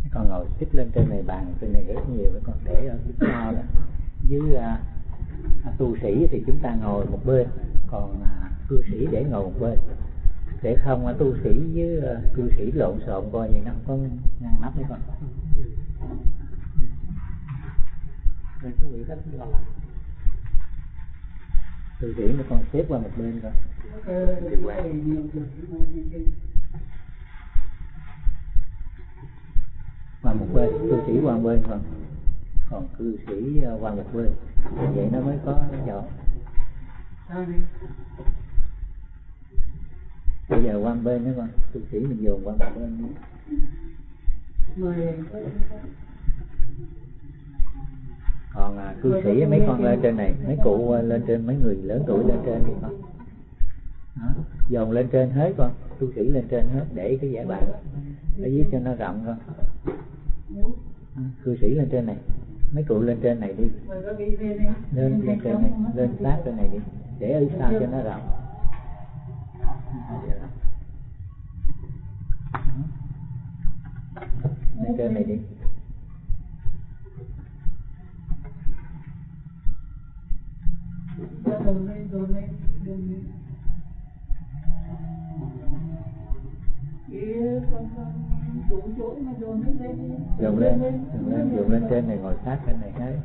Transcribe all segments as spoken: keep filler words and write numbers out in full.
Con ngồi xích lên trên này, bàn trên này rất nhiều, con để ở phía sau đó. Với à, tu sĩ thì chúng ta ngồi một bên, còn à, cư sĩ để ngồi một bên, để không à, tu sĩ với à, cư sĩ lộn xộn coi vậy nó không có ngăn nắp đấy con. Đây có vị khách lo lắng. Tu sĩ nó con xếp qua một bên coi. Qua một bên, tu sĩ qua một bên còn còn cư sĩ qua một bên, vậy nó mới có chỗ. Bây giờ qua một bên nữa con, tu sĩ mình dồn qua một bên nữa. Còn à, cư sĩ mấy con lên trên này, mấy cụ lên trên, mấy người lớn tuổi lên trên đi con. Đó, dồn lên trên hết con, tu sĩ lên trên hết để cái giải bàn ở dưới cho nó rộng con. À, cư sĩ lên trên này, mấy cụ lên trên này đi, lên lên trên này, lên sát trên này đi, để ở sau cho nó rộng. Lên trên này đi. Dồn lên, dồn lên, dồn lên trên này, ngồi sát trên này hết.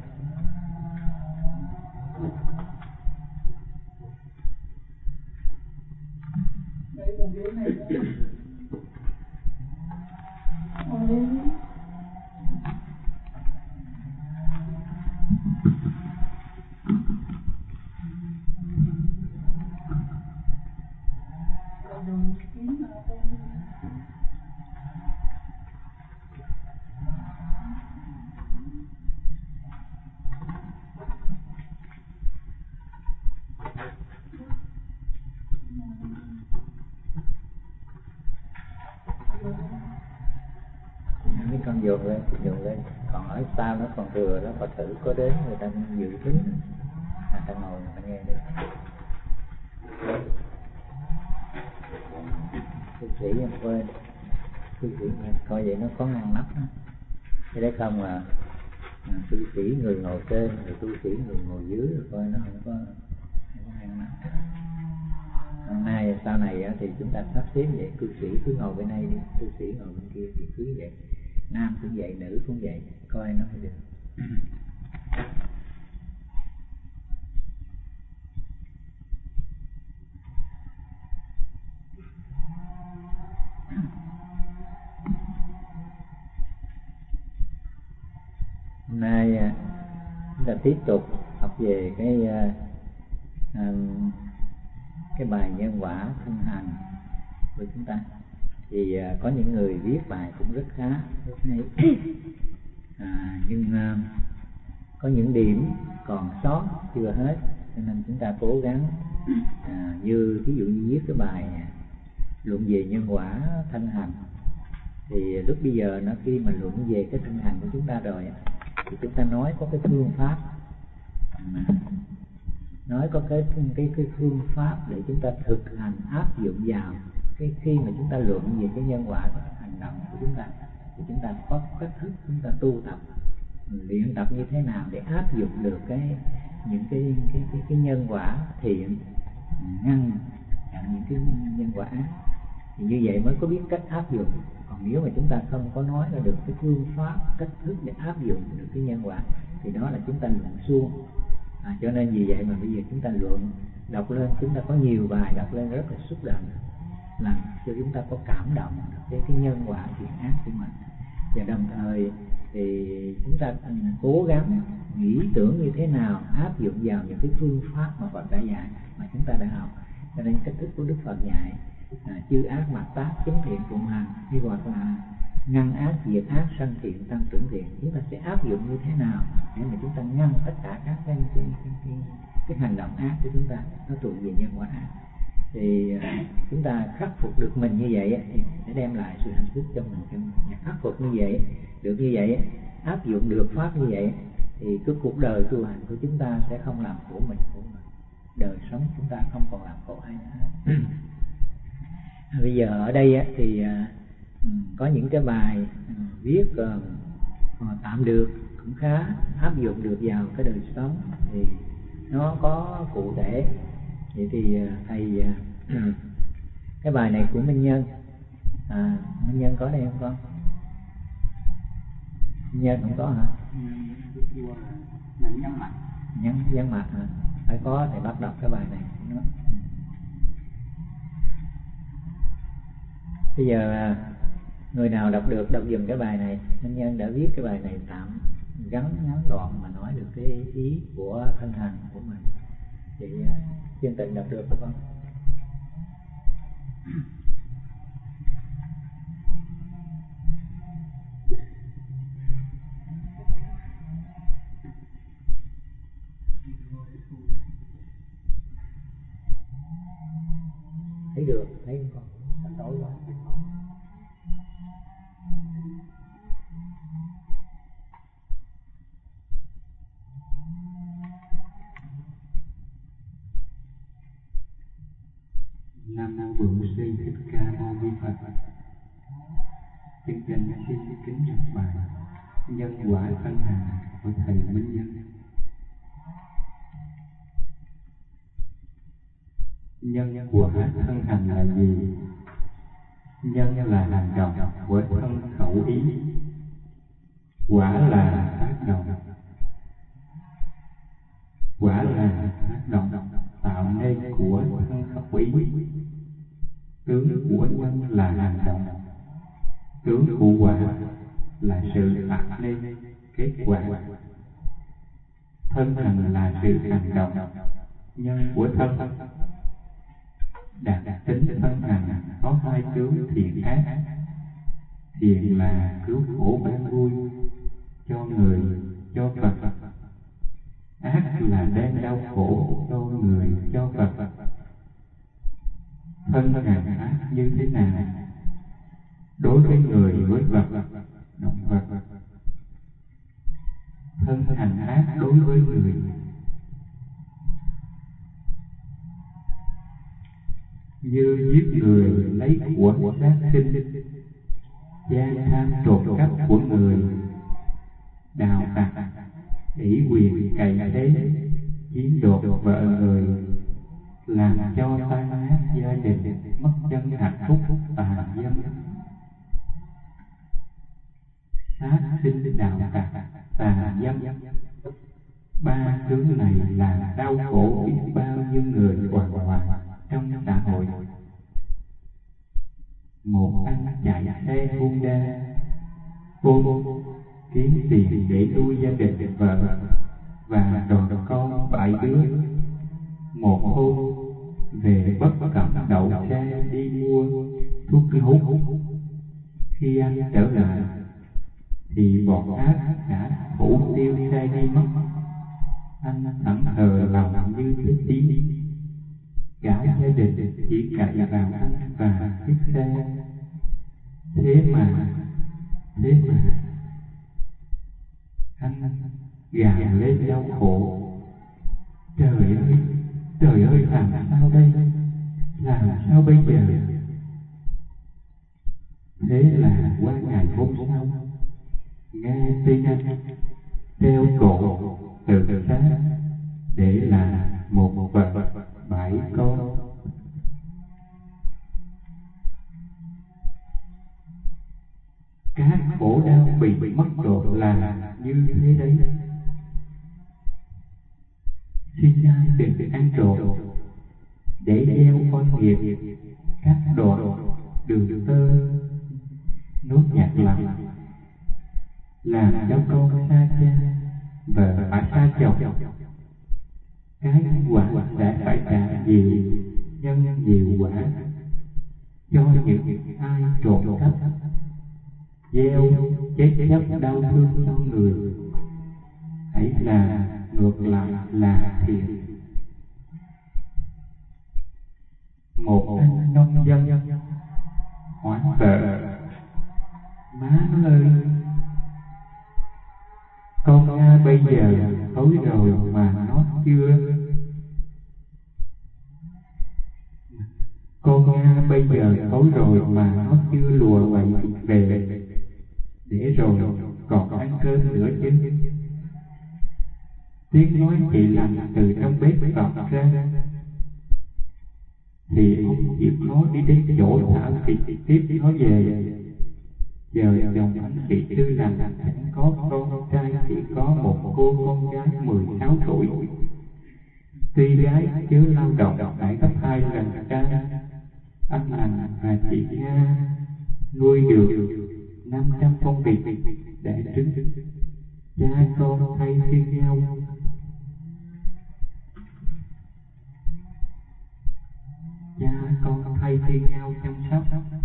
Mấy con dồn lên, dồn lên. Còn ở sau nó còn thừa đó, Phật tử có đến người ta dự tính, người ta ngồi người ta nghe được. Tu sĩ em quên, tu sĩ coi vậy nó có ngăn nắp đó. Thế đấy không à, à tu sĩ người ngồi trên, rồi tu sĩ người ngồi dưới, rồi coi nó không có, không có ngăn nắp. Hôm nay sau này thì chúng ta sắp xếp vậy, cư sĩ cứ ngồi bên đây đi, tu sĩ ngồi bên kia thì cứ vậy, nam cũng vậy, nữ cũng vậy, coi nó phải được. Hôm nay chúng ta tiếp tục học về cái à, cái bài nhân quả thân hành của chúng ta. Thì à, có những người viết bài cũng rất khá, rất hay. À, nhưng à, có những điểm còn sót chưa hết, cho nên chúng ta cố gắng à, như ví dụ như viết cái bài luận về nhân quả thân hành, thì lúc bây giờ nó khi mà luận về cái thân hành của chúng ta rồi thì chúng ta nói có cái phương pháp, nói có cái cái cái phương pháp để chúng ta thực hành áp dụng vào cái khi mà chúng ta luận về cái nhân quả hành động của chúng ta, thì chúng ta có cách thức chúng ta tu tập luyện tập như thế nào để áp dụng được cái những cái cái cái, cái nhân quả thiện, ngăn chặn những cái nhân quả ác, thì như vậy mới có biết cách áp dụng. Còn nếu mà chúng ta không có nói ra được cái phương pháp cách thức để áp dụng được cái nhân quả thì đó là chúng ta luận suông. À, cho nên vì vậy mà bây giờ chúng ta luận đọc lên, chúng ta có nhiều bài đọc lên rất là xúc động, làm cho chúng ta có cảm động được cái, cái nhân quả thiện ác của mình. Và đồng thời thì chúng ta cố gắng nghĩ tưởng như thế nào áp dụng vào những cái phương pháp mà Phật đã dạy, mà chúng ta đã học. Cho nên cách thức của Đức Phật dạy à, chư ác mặt tác chứng thiện phụng hành, hay hoặc là ngăn ác diệt ác sanh thiện tăng trưởng thiện, chúng ta sẽ áp dụng như thế nào để mà chúng ta ngăn tất cả các cái cái, cái, cái, cái hành động ác của chúng ta nó thuộc về nhân quả ác. Thì uh, chúng ta khắc phục được mình như vậy thì sẽ đem lại sự hạnh phúc cho mình, cho mình. Và khắc phục như vậy được như vậy, áp dụng được pháp như vậy thì cái cuộc đời tu hành của chúng ta sẽ không làm khổ mình khổ mình, đời sống chúng ta không còn làm khổ ai nữa. Bây giờ ở đây thì uh, có những cái bài viết uh, tạm được, cũng khá áp dụng được vào cái đời sống, thì nó có cụ thể. Vậy thì uh, thầy uh, cái bài này của Minh Nhân, à, Minh Nhân có đây không con? Minh Nhân không có hả? Nhắn nhắn mặt. Nhắn nhắn mặt hả? Phải có thầy bắt đọc cái bài này. Nó. Bây giờ người nào đọc được đọc dùm cái bài này. Minh Nhân đã viết cái bài này tạm gắn ngắn gọn mà nói được cái ý của thân hành của mình. Chị Chuyên Tịnh đọc được không? Thấy được, thấy không con? Nó tối quá. Nam mô Bổn Sư Thích Ca Mâu Ni Phật. Chân chân xin kính đọc bài Nhân quả thân hành của thầy Minh Nhân. Nhân quả thân hành là gì? Nhân là hành động của thân khẩu ý, quả là tác động. Quả là tác động tạo nên của thân khẩu ý. Tướng của nhân là hành động, tướng của quả là sự tạo nên kết quả. Thân hành là sự hành động, nhân của thân. Đặc tính thân hành có hai tướng thiện ác. Thiện là cứu khổ ban vui cho người, cho Phật. Ác là đem đau khổ cho người, cho Phật. Thân hành ác như thế nào? Đối với người, với vật, động vật. Thân hành ác đối với người. Như giết người, lấy của sát sinh, gian tham trộm cắp của người, đào tặc, ỷ quyền cày thế, chiếm đoạt vợ người, làm cho tan nát gia đình, mất chân hạnh phúc, tà dâm, sát sinh, đào tặc, tà dâm. Ba tướng này là đau khổ biết bao nhiêu người hoàn hoàn trong xã hội. Một anh chạy xe Honda, ôm kiếm tiền để nuôi gia đình vợ và đòn con bảy đứa. Một hôm về bất cẩn đậu xe đi mua thuốc hút. Khi anh trở lại thì bọn ác đã phủ tiêu xe đi mất. Anh thẫn thờ lòng như chết tím. Cả gia đình chỉ cậy vào anh và chiếc xe. Thế mà, thế mà anh gào lên đau khổ. Trời ơi, trời ơi, làm sao đây? Làm sao bây giờ? Thế là qua ngày hôm sau, nghe tin anh đeo cổ tự sát để là một vợ bảy con. Các khổ đau bị bị mất độ là như thế đấy. Xin ai đừng ăn trộm để gieo con nghiệp, các đoạn đường tơ nốt nhạc lặng, làm cho con xa cha, vợ phải xa chồng. Cái quả sẽ phải trả nhiều nhân nhiều quả cho những ai trộm cắp, gieo chết chóc đau thương cho người. Hãy là ngược lại là thiện. Một anh nông dân hoảng sợ: má ơi, con Nga bây giờ thối rồi mà nó chưa. Con Nga bây giờ thối rồi mà nó chưa lùa quậy về để rồi còn ăn cơm nữa chứ. Tiếng nói chị lành từ trong bếp vọng ra, thì ông chịu khó đi đến chỗ thả thịt tiếp nó về. Giờ chồng anh chị Tư lành chẳng có con trai, chỉ có một cô con gái mười sáu tuổi. Tuy gái chứ lao động phải gấp hai lần trai. Anh lành và chị Nga nuôi được năm trăm con vịt để trứng. Cha con thay phiên nhau cha con thay phiên nhau chăm sóc.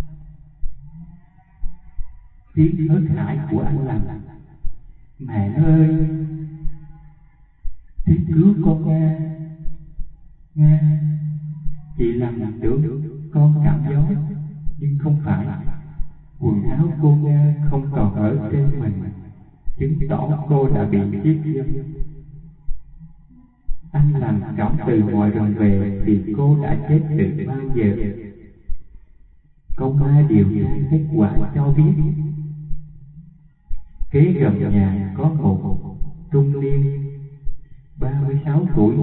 Tiếng hớt hải của anh lành: mẹ ơi, tiếng cứu con Nga. Nga, chị làm được con cảm gió, nhưng không phải. Quần áo cô Nga không còn ở trên mình, chứng tỏ cô đã bị giết dâm. Anh lành cõng từ ngoài rừng về thì cô đã chết từ bao giờ. Công an điều tra kết quả cho biết kế gần nhà có một trung niên ba mươi sáu tuổi,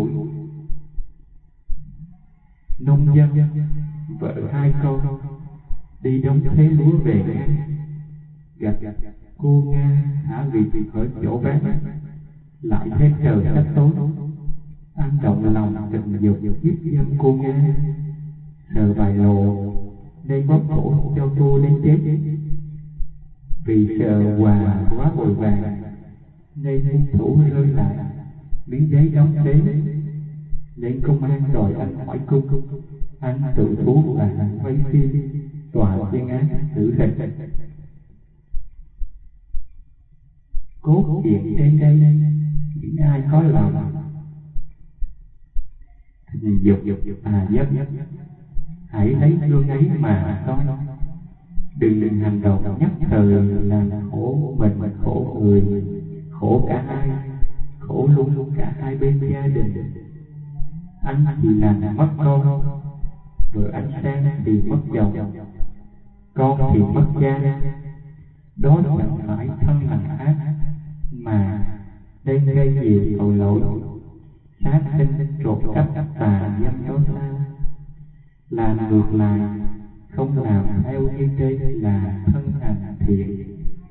nông dân, vợ hai con, đi đóng thế lúa về ngang, gặp cô Nga thả vịt ở chỗ bán, lại thêm trời sắp tối. Anh động lòng tình dục hiếp dâm cô Nga, sờ vài lộ nên bóp cổ cho cô đến chết. Vì sợ quà quá vội vàng nên hung thủ rơi lại miếng giấy đóng thế. Lên công an đòi anh hỏi cung, anh tự thú và quay phim, tòa tuyên án tử hình. Cốt truyện trên đây, những ai có lòng tình dục à dấp, hãy lấy gương ấy mà coi. Đừng hành động nhất thời làm khổ mình, khổ người, khổ cả hai, khổ luôn luôn cả hai bên gia đình. Anh thì làm mất con, vợ anh Sang thì mất chồng, con thì mất cha. Đó chẳng phải thân hành ác, mà đây gây gì tội lỗi sát sinh, trộm cắp, tà dâm đó sao? Làm ngược lại, không làm theo như trên là thân hành thiện.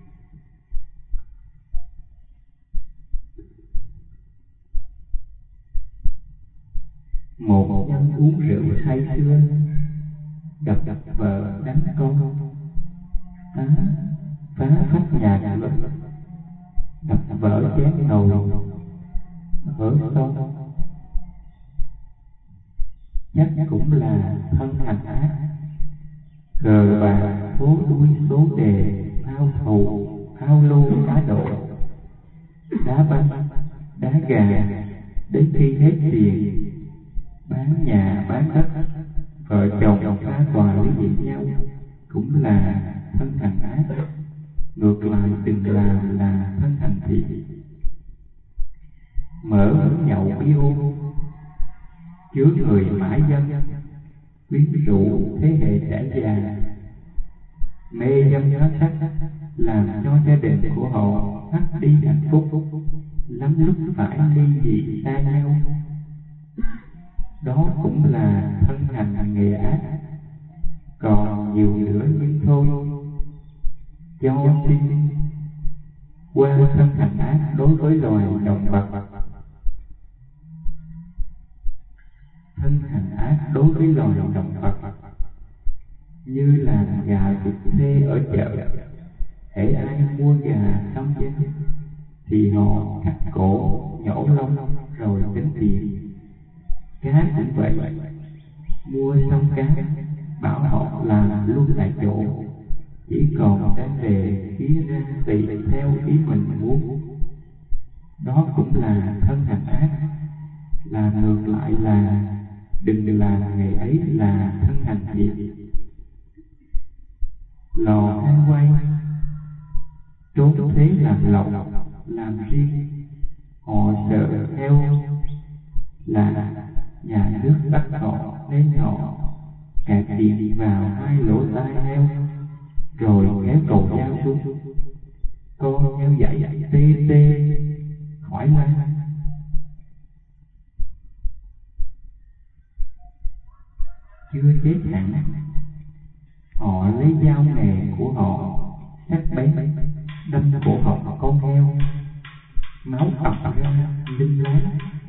Một nhân uống rượu say sưa, gặp gặp vợ đánh con, phá phá phách nhà cửa, đập vỡ chén nồi ở son, chắc cũng là thân hành ác. Cờ bạc, số đuôi, số đề, ao thầu, ao lô, cá độ, đá banh, đá gà, đến khi hết tiền bán nhà bán đất, vợ chồng ra tòa ly dị nhau, cũng là thân hành ác. Ngược lại đừng làm là thân hành thiện. Mở nhậu bia chứa người mãi dâm, quyến rũ thế hệ trẻ già, mê dâm hóa sắc, làm cho gia đình của họ mất đi hạnh phúc, lắm lúc phải ly dị xa nhau. Đó cũng là thân hành nghề ác. Còn nhiều nữa nhưng thôi, do sinh qua thân hành ác đối với loài động vật, thân hành ác đối với loài động vật như là gà vịt thê ở chợ. Hễ ai mua gà xong giá thì họ cắt cổ, nhổ lông rồi tính tiền. Cá cũng vậy, mua xong cá bảo họ làm luôn tại chỗ, chỉ còn đem về phía ra tùy theo ý mình muốn. Đó cũng là thân hành ác. Làm ngược lại là đừng làm nghề ấy là thân hành thiện. Lò than quay, trốn thế làm lộc, làm riêng, họ sợ theo là nhà nước bắt họ nên họ cạt điện vào hai lỗ tai heo rồi kéo cầu dao xuống. con heo dạy tê tê khỏi lăn. Chưa chết hẳn, họ lấy dao nghề của họ sắc bén đâm cổ họng con heo, máu ọc ra linh láng.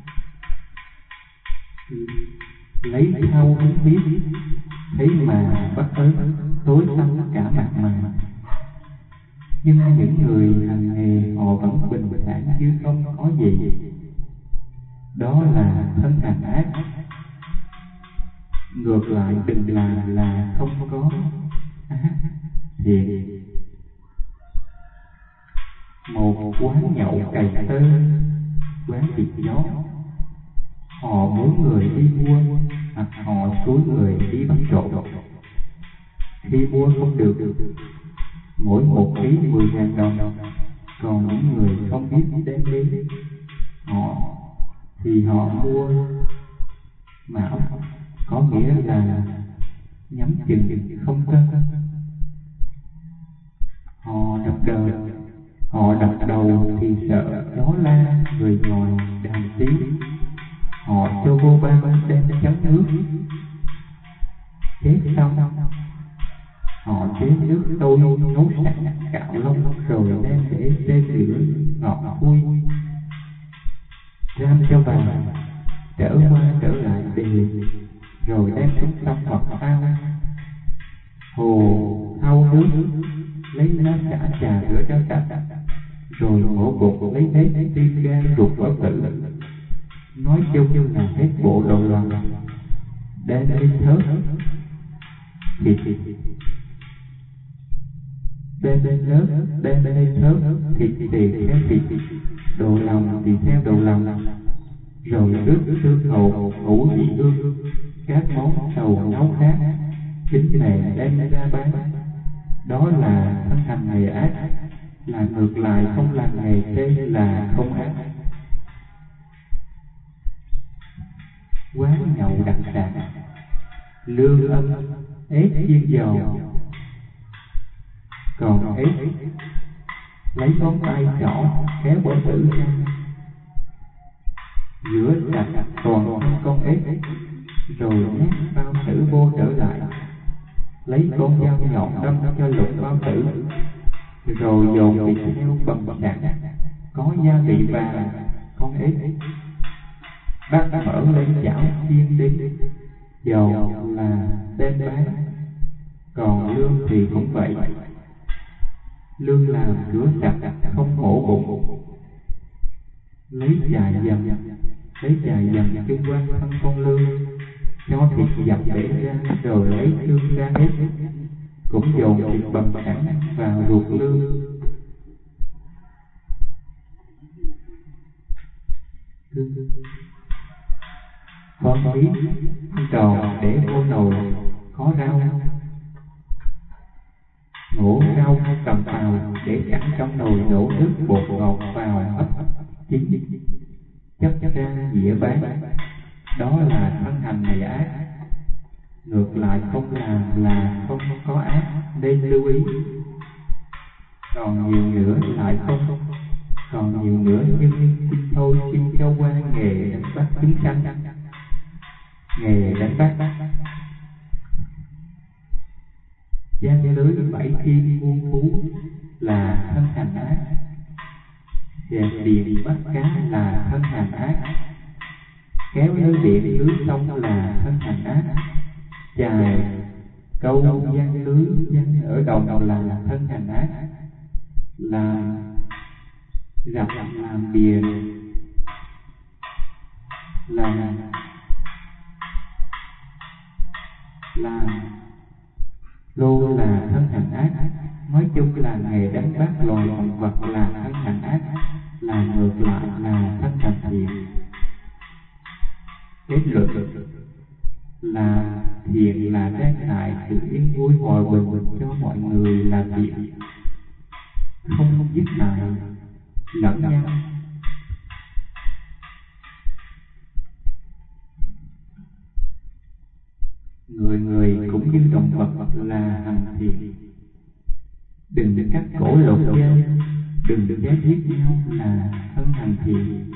Lấy thau hứng biết, thế mà bắt ớn tối tăm cả mặt mà. Nhưng những người hành nghề họ vẫn bình thản như không có gì. Đó là thân hành ác. Ngược lại đừng làm là không có ác thiện. Một quán nhậu cày tơ, quán thịt gió, họ muốn người đi mua hoặc họ xúi người đi bắt trộm. Khi mua không được, mỗi một ký mười ngàn đồng, còn những người không biết đem đến họ thì họ mua mão, có nghĩa là nhắm chừng không cân. Họ đập đầu, họ đập đầu thì sợ gió la, người ngồi đàn tiếng. Họ cho vô ban đem chấm nước, chết xong họ chế nước tôi nấu sẵn cạo lông rồi đem để trên lửa ngọt vui, ram cho vào, trở qua trở lại đều, rồi đem xuống sông hoặc ao hồ thau nước, lấy lá xả trà rửa cho sạch, rồi mổ bột lấy hết tim gan ruột bảo tử. Nói chung là hết bộ đồ lòng, đem lên thớt thịt, đem lên lớp, đem lên thớt thịt thì theo thịt, đồ lòng thì theo đồ lòng, rồi ướp xương hầu ngũ vị hương, các món sầu nấu khác, chính mẹ đem ra bán. Đó là thân hành nghề ác, là ngược lại không làm nghề trên là không ác. Quán nhậu đặc sản, lương âm ép chiên giò, còn ép lấy ngón tay trỏ kéo bỏ tử ra, rửa sạch toàn thân con ép, rồi nhét bao tử vô trở lại, lấy con dao nhọn đâm cho lục bao tử, rồi dồn thịt heo bầm sẵn có gia vị vàng con ép, bắt mở lên chảo chiên đi. Dầu là đem bán, còn lương thì cũng vậy. Lương làm rửa sạch không mổ bụng, lấy chà dầm, lấy chà dầm chung quanh thân con lương, cho thịt dập để ra, rồi lấy lương ra hết, cũng dồn thịt bầm sẵn vào ruột lương. Con biết tròn để vô nồi có rau, ngổ rau cầm vào để sẵn trong nồi, đổ nước bột ngọt vào hấp chín, chấp ra dĩa bán. Đó là thân hành nghề ác, ngược lại không làm là không có ác, nên lưu ý. Còn nhiều nữa lại không, còn nhiều nữa nhưng xin thôi xin cho qua nghề đánh bắt chúng sanh. Nghề đánh bắt giăng lưới bảy kim muôn phú là thân hành ác, dẹp điện bắt cá là thân hành ác, kéo lưới điện lưới sông là thân hành ác, chài câu giăng lưới giăng ở đồng là thân hành ác, làm rập làm bìa làm làm lô là thân hành ác. Nói chung là nghề đánh bắt loài động vật là thân hành ác, là ngược lại là thân hành thiện. Kết luận là thiện là đem lại sự yên vui hòa bình cho mọi người là thiện, không giết hại lẫn nhau. Người người cũng như động vật là hành thiện. Đừng cắt cổ lột da, đừng giết giết nhau là thân hành thiện.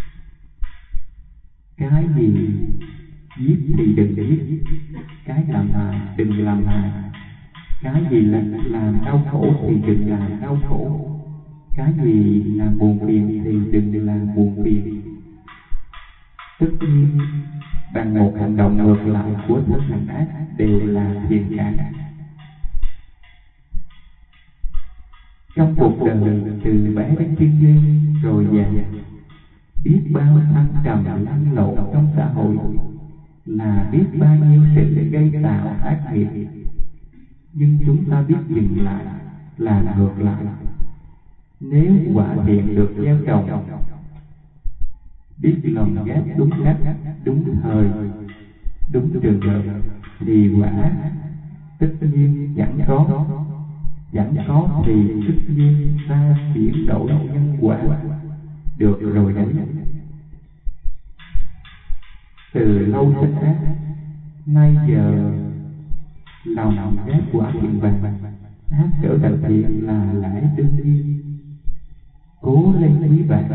Cái gì giết thì đừng giết, cái làm hại đừng làm hại, cái gì là làm đau khổ thì đừng làm đau khổ, cái gì làm buồn phiền thì đừng làm buồn phiền. Tất nhiên bằng một hành động ngược lại của thân hành ác đều là thiện cả. Trong cuộc đời từ bé đến trung niên rồi già, biết bao thăng trầm lăn lộn trong xã hội, là biết bao nhiêu sự gây tạo ác nghiệp. Nhưng chúng ta biết dừng lại là ngược lại. Nếu quả thiện được gieo trồng, biết lòng ghét đúng cách, đúng thời, đúng trường hợp, thì quả tất nhiên chẳng có. Chẳng có thì tất nhiên ta chuyển đổi nhân quả. Được rồi đấy. Từ lâu sinh ác, nay giờ lòng ghét quả thiện vàng, ác trở thành thiện là lẽ đương nhiên. Cố lên quý bạn,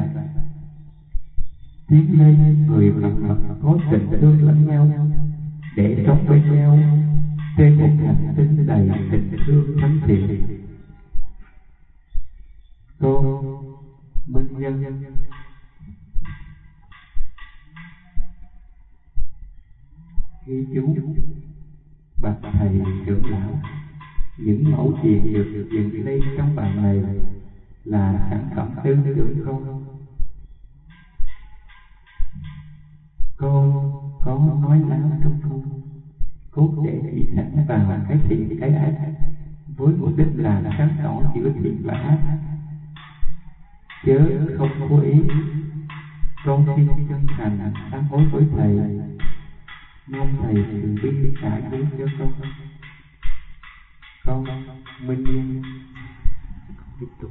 tiến lên người mặt mặt có tình thương lẫn nhau, để sống bên nhau trên một hành tinh đầy tình thương thánh thiện. Cô Minh Nhân. Ghi chú: bạch thầy trưởng lão, những mẫu chuyện được dựng lên trong bài này là sản phẩm tư tưởng con. Con có nói láo trong con, cốt để chỉ sẵn vào cái thiện cái ác, với mục đích là sáng tỏ giữa thiện và ác, chớ không cố ý. Con xin chân thành sám hối với thầy, mong thầy từ bi trả thứ cho con. Con Minh Nhân. Tiếp tục.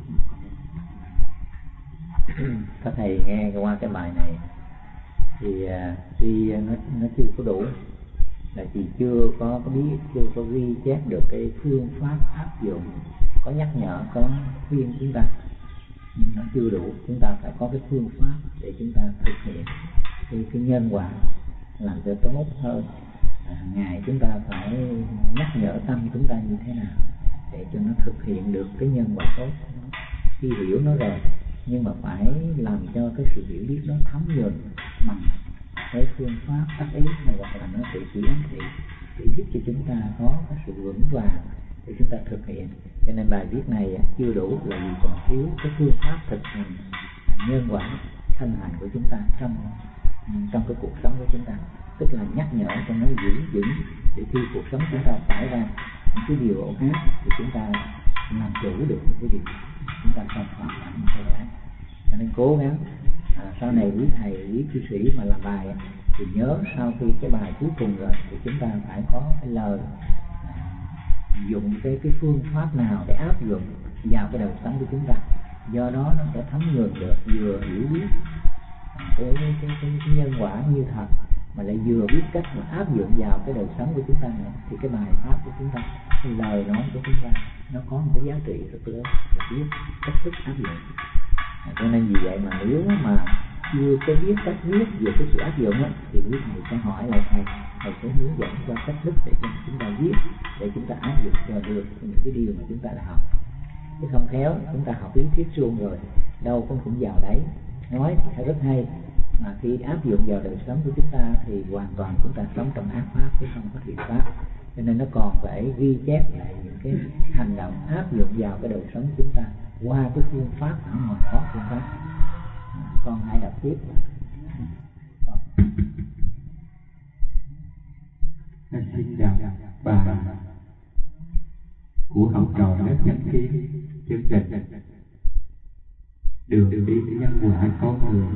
Các thầy nghe qua cái bài này thì tuy nó nó chưa có đủ, là chị chưa có có biết, chưa có ghi chép được cái phương pháp áp dụng, có nhắc nhở, có khuyên chúng ta, nhưng nó chưa đủ. Chúng ta phải có cái phương pháp để chúng ta thực hiện cái, cái nhân quả làm cho tốt hơn. Hàng ngày chúng ta phải nhắc nhở tâm chúng ta như thế nào để cho nó thực hiện được cái nhân quả tốt. Khi hiểu nó rồi, nhưng mà phải làm cho cái sự hiểu biết nó thấm nhuần bằng cái phương pháp tác ý, hay gọi là nó tự chỉ ám thị, để giúp cho chúng ta có cái sự vững vàng để chúng ta thực hiện. Cho nên bài viết này chưa đủ, là vì còn thiếu cái phương pháp thực hành nhân quả thân hành của chúng ta trong trong cái cuộc sống của chúng ta, tức là nhắc nhở cho nó giữ vững, để khi cuộc sống chúng ta xảy ra những cái điều ổn ác thì chúng ta làm chủ được những cái điều, chúng ta không phạm phải những cái ác. Cho nên cố gắng à, sau này quý thầy, quý cư sĩ mà làm bài thì nhớ sau khi cái bài cuối cùng rồi thì chúng ta phải có cái lời à, dùng cái cái phương pháp nào để áp dụng vào cái đời sống của chúng ta. Do đó nó sẽ thấm nhuần được, vừa hiểu biết cái, cái, cái, cái nhân quả như thật, mà lại vừa biết cách mà áp dụng vào cái đời sống của chúng ta nữa, thì cái bài pháp của chúng ta, cái lời nói của chúng ta nó có một cái giá trị rất lớn để biết cách thức áp dụng. À, cho nên vì vậy mà nếu mà chưa có biết cách viết về cái sự áp dụng á, thì quý thầy sẽ hỏi lại thầy, thầy sẽ hướng dẫn qua cách thức để cho chúng ta viết, để chúng ta áp dụng cho được những cái điều mà chúng ta đã học. Chứ không khéo chúng ta học lý thuyết suông rồi đâu cũng cũng vào đấy, nói thì thấy rất hay, mà khi áp dụng vào đời sống của chúng ta thì hoàn toàn chúng ta sống trong ác pháp chứ không có thiện pháp. Cho nên nó còn phải ghi chép lại những cái hành động áp dụng vào cái đời sống của chúng ta qua cái phương pháp ở ngoài có phương pháp. Con hãy đọc tiếp. Xin chào bà của học trò lớp Nhân Kiến chương trình Đường đi nhân quả con người.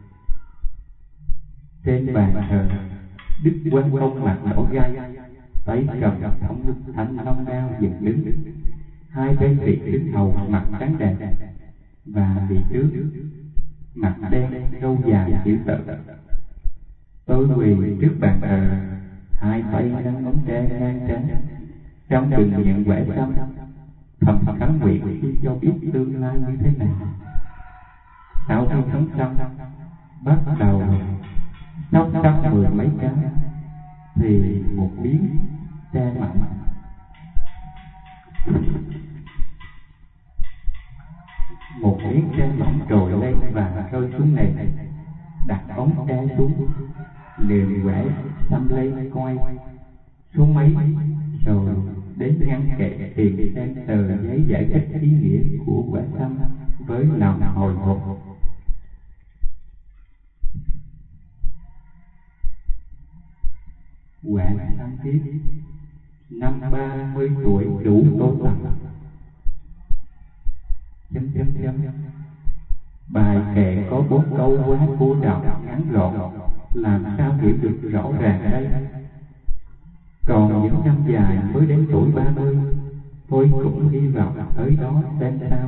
Trên bàn thờ, Đức Quan Công mặt đỏ gai, tay cầm thống đức thánh long đao dựng đứng, hai bên vị đứng hầu mặt trắng đèn, và vị trước mặt đen râu dài dữ tợn. Tôi quỳ trước bàn thờ, hai tay nâng ống tre ngang trán, trong từng nhận quẻ xăm, thầm khấn nguyện khi cho biết tương lai như thế nào. Sau khi sống xong, bắt đầu sóc sóc mười mấy cái thì một miếng tre mỏng một miếng tre mỏng trồi lên và rơi xuống nền. Đặt ống tre xuống, liền quẻ xăm lấy coi số mấy, rồi đến ngăn kệ tiền xem tờ giấy giải thích ý nghĩa của quả xăm với lòng hồi hộp. Quả xăm viết: năm ba mươi tuổi đủ tô tặng. Chấm chấm chấm. Bài kệ có bốn câu quá cô đọng ngắn gọn, làm sao hiểu được rõ ràng đây? Còn những năm dài mới đến tuổi ba mươi, tôi cũng hy vọng tới đó xem sao.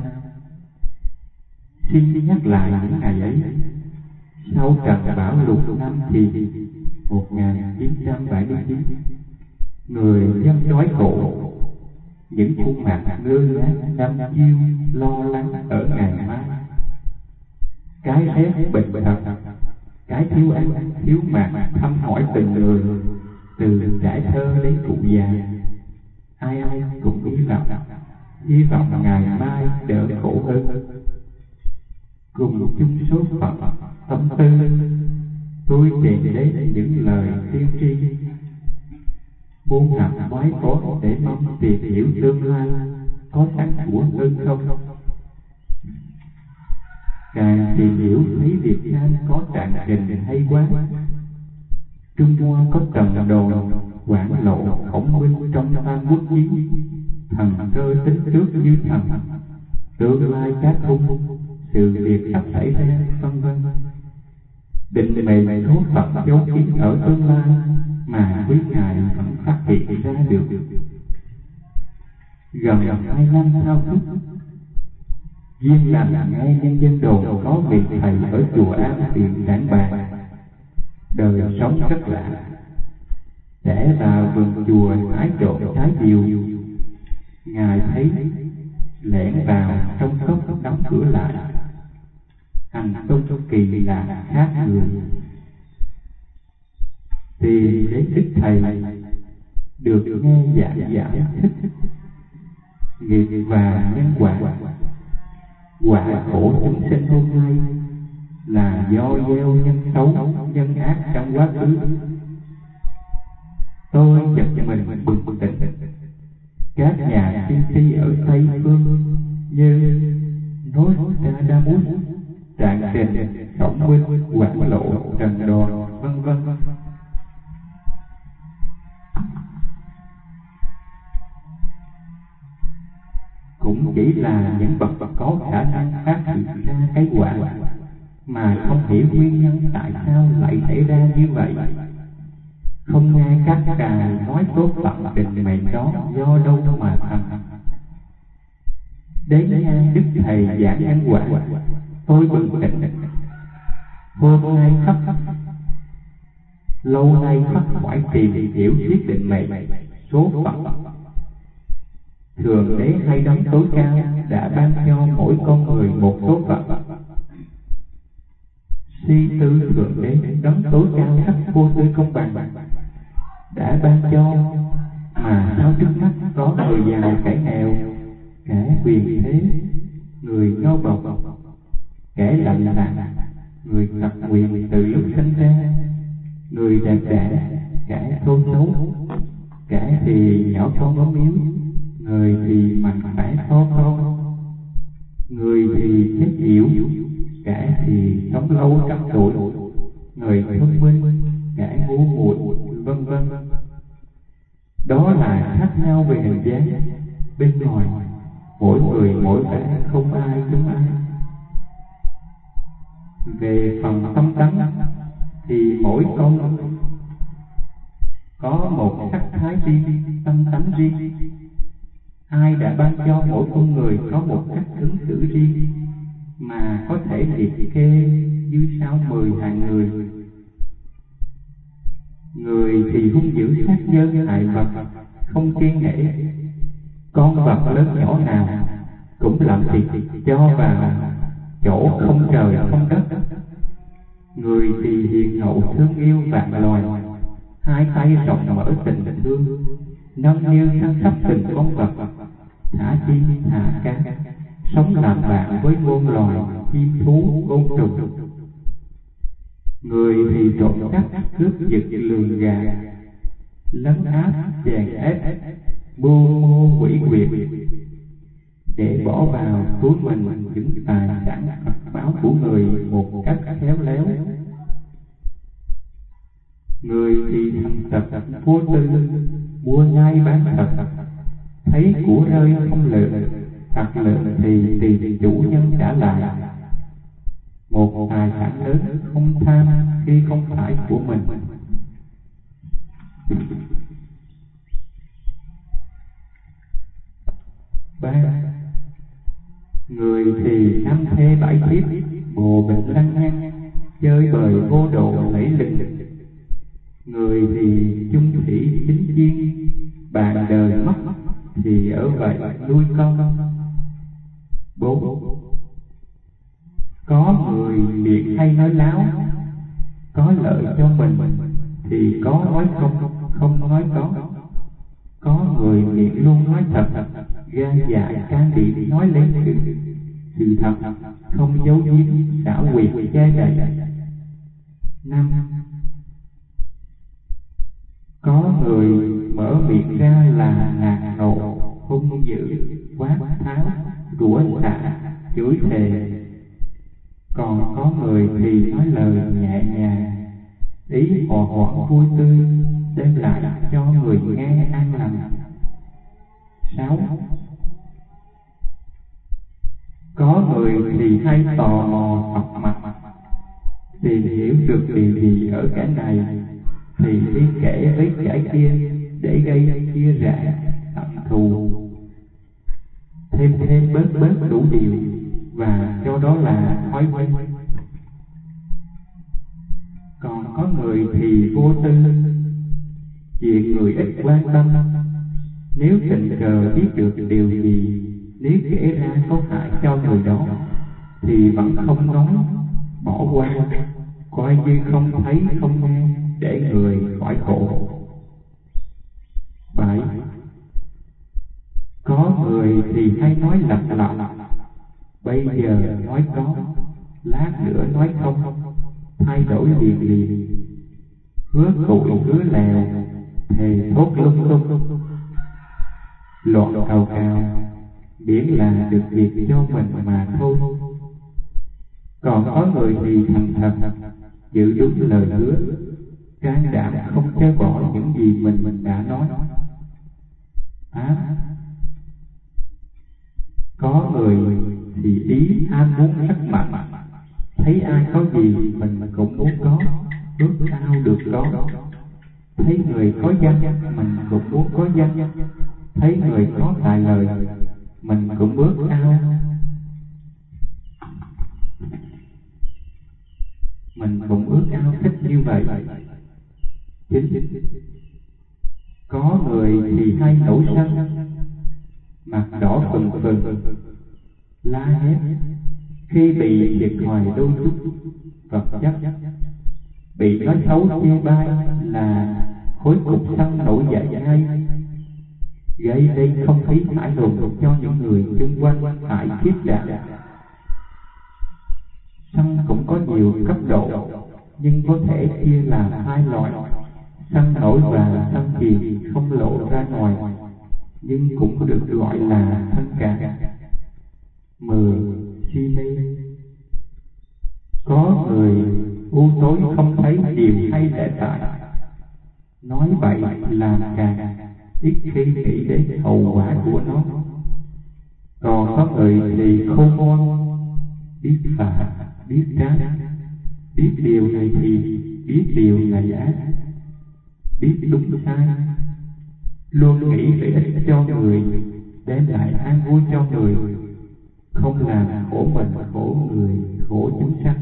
Xin nhắc lại những ngày ấy. Sau trận bão lụt năm Thì một nghìn chín trăm bảy mươi chín, người dân đói khổ, những khuôn mặt ngơ ngác đăm chiêu lo lắng ở ngày mai. Cái rét bệnh thật, cái thiếu ăn thiếu mặc thăm hỏi từng người, từ trẻ thơ đến cụ già. Ai ai cũng hy vọng, hy vọng ngày mai đỡ khổ hơn. Cùng chung số phận tâm tư, tôi tìm đến những lời tiên tri, buông hẳn mái có để mong tìm hiểu tương lai có sẵn của hơn không. Càng tìm hiểu thấy Việt Nam có trạng trình hay quá. Trung Hoa có Trần Đồn, Quảng Lộ, Khổng Minh trong Tam Quốc Chí, thần cơ tính trước như thần, tương lai các hung, sự việc sắp xảy ra, vân vân. Định mệnh số phận dấu kín ở tương lai mà quý ngài vẫn phát hiện ra được. Gần hai năm sau thức, duyên lành nghe nhân dân đồn có vị thầy ở chùa An Tiện giảng bài. Đời sống rất lạ. Trẻ vào vườn chùa hái trộm trái diều, ngài thấy lẻn vào trong cốc đóng cửa lại. Hành tung kỳ lạ khác người. Tìm đến đức thầy, được nghe giảng giải thích nghiệp và nhân quả. Quả khổ chúng sinh hôm nay là do gieo nhân xấu, nhân ác trong quá khứ. Tôi giật mình bừng tỉnh. Các nhà tiên tri ở Tây Phương như Nostradamus, Trạng Trình, Khổng Minh, Quảng Lộ, Trần Đồn, vân vân cũng chỉ là những bậc có khả năng phát hiện ra cái quả, mà không hiểu nguyên nhân tại sao lại xảy ra như vậy. Không nghe các đài nói số phận định mệnh đó do đâu mà thành. Đến nghe đức thầy giảng nhân quả, tôi bừng tỉnh. Hôm nay khắp lâu nay khắp phải tìm hiểu thuyết định mệnh, số phận. Thường đế hay đấng tối cao đã ban cho mỗi con người một số phận. Suy tư thượng đế đấng tối cao khắp vô tư công bằng đã ban cho, mà sao trước mắt có người giàu kẻ nghèo, kẻ quyền thế, người nô bộc, kẻ lạnh lặng, người tật nguyền từ lúc sinh ra, người đẹp đẽ, kẻ thô xấu, kẻ thì nhỏ con ốm yếu, người thì mạnh khỏe thô thô, người thì chết yểu, kẻ thì sống lâu trăm tuổi, người thông minh, kẻ ngu muội, vân vân. Đó là khác nhau về hình dáng. Bên ngoài mỗi người mỗi vẻ, không ai giống ai. Về phần tâm tánh thì mỗi con có một sắc thái riêng, tâm tánh riêng. Ai đã ban cho mỗi con người có một cách ứng xử riêng, mà có thể liệt kê như sau mười hạng người. Người thì hung dữ sát nhân hại vật, không kiêng nể, Con vật lớn nhỏ nào cũng làm thịt cho vào chỗ không trời không đất. Người thì hiền hậu thương yêu vạn loài, hai tay rộng mở tình thương, nâng niu chăm sóc từng con vật, thả chim thả cá, sống làm bạn với muôn loài chim thú côn trùng. Người thì trộm cắp cướp giật lường gạt, lấn áp chèn ép, mưu mô quỷ quyệt, để bỏ vào túi mình những tài sản Phật báo của người một cách khéo léo. Người thì thành thật vô tư, mua nhai bán thật, thấy của rơi không lượng, thật lượng thì tìm chủ nhân trả lại. Một tài sản lớn không tham khi không phải của mình. Ba, người thì năm thê bảy thiếp, bồ bịch lăng nhăng, chơi bời vô độ lẫy lừng. Người thì chung thủy chính chiên, bạn đời mất thì ở vậy nuôi con. Bốn, có người miệng hay nói láo, có lợi cho mình thì có nói không, không nói có. Có người miệng luôn nói thật, gan dạ can đảm nói lên sự sự thật, không giấu giếm xảo quyệt che đậy. Năm, có người mở miệng ra là nạt nộ, hung dữ, quát tháo, rủa xả, chửi thề. Còn có người thì nói lời nhẹ nhàng, ý hòa hoãn vui tươi, đem lại cho người nghe an lành. Sáu, có người thì hay tò mò học mặt, tìm hiểu được điều gì ở cái này thì đi kể với cái kia để gây chia rẽ hận thù, thêm thêm bớt bớt đủ điều, và cho đó là thói quen. Còn có người thì vô tư, chuyện người ít quan tâm, nếu tình cờ biết được điều gì, nếu kể ra có hại cho người đó thì vẫn không nói, bỏ qua, coi như không thấy không nghe, để người khỏi khổ. Bảy, có người thì hay nói lặp lại, bây giờ nói có, lát nữa nói không, thay đổi liền liền, hứa cụi hứa lèo, thề thốt lung tung, loạn cào cào, miễn là được việc cho mình mà thôi. Còn có người thì thành thật, giữ đúng lời hứa, can đảm không chối bỏ những gì mình mình đã nói. Tám, có người thì ý ham muốn rất mạnh, thấy ai có gì mình cũng muốn có, ước ao được có. Thấy người có danh mình cũng muốn có danh, thấy người có tài lời mình cũng ước ao, mình cũng ước ao thích như vậy. Chính, có người thì hay nổi sân, mặt đỏ phừng phừng, la hét khi bị thiệt thòi đôi chút vật chất, bị nói xấu chê bai là khối cục sân nổi dậy ngay, gây nên không khí thải lùng cho những người xung quanh phải khiếp đảm. Sân cũng có nhiều cấp độ, nhưng có thể chia làm hai loại: sân nổi và sân chìm không lộ ra ngoài, nhưng cũng được gọi là sân cạn. Mười, si mê. Có người u tối không thấy điều hay lẽ tại, nói bậy làm càng, ít khi nghĩ đến hậu quả của nó. Còn có người thì khôn ngoan, biết phạt, biết tránh, biết điều này thì biết điều này ác, biết đúng sai, luôn nghĩ lợi ích cho người, đem lại an vui cho người, không làm khổ mình, khổ người, khổ chúng sanh.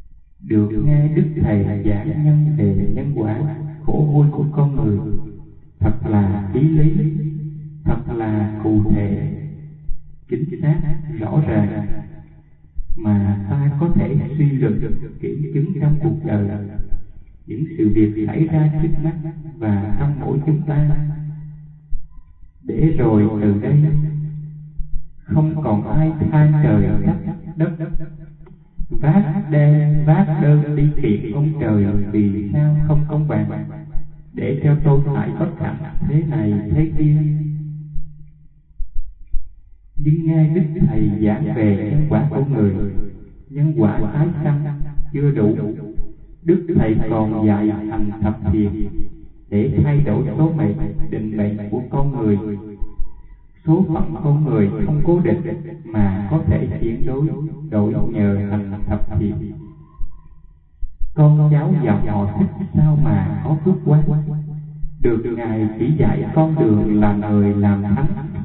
Được nghe Đức Thầy giảng nhân về nhân quả khổ vui của con người, thật là ý lý, thật là cụ thể, chính xác, rõ ràng, mà ta có thể suy luận kiểm chứng trong cuộc đời những sự việc xảy ra trước mắt và trong mỗi chúng ta, để rồi từ đây không còn ai than trời trách đất, vác đen vác đơn đi kiện ông trời vì sao không công bằng, để cho tôi phải bất hạnh thế này thế kia. Nhưng nghe Đức Thầy giảng về nhân quả của người, nhân quả tái sanh chưa đủ, Đức Thầy còn dạy hành thập thiện để thay đổi số mệnh định mệnh của con người. Số phận con người không cố định mà có thể chuyển đổi đổi nhờ hành thập thiện. Con cháu dòng họ Thích sao mà có phước quá, được Ngài chỉ dạy con đường là người làm thánh,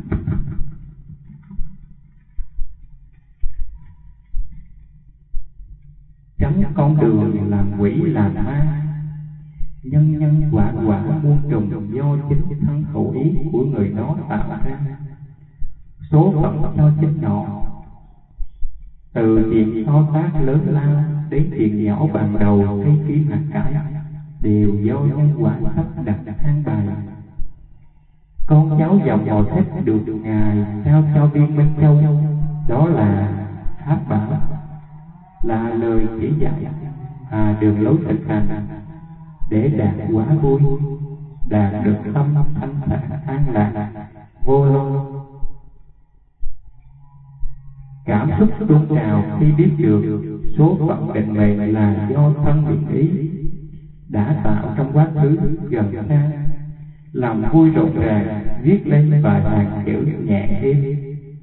tránh con đường làm quỷ làm ma. Nhân nhân quả quả muôn trùng do chính thân khẩu ý của người đó tạo ra. Số phận cho chính nó, từ chuyện to tác lớn lao đến chuyện nhỏ bằng đầu cây kim hạt cải, đều do nhân quả sắp đặt an bài. Con cháu dòng họ Thích được Ngài trao cho viên Minh Châu, đó là pháp bảo, là lời chỉ dạy và đường lối thực hành, để đạt quả vui, đạt được tâm thanh thản an lạc vô lo. Cảm xúc tuôn trào khi biết được số phận định mệnh là do thân định ý đã tạo trong quá khứ gần xa, lòng vui rộn ràng viết lên vài hàng chữ nhẹ êm: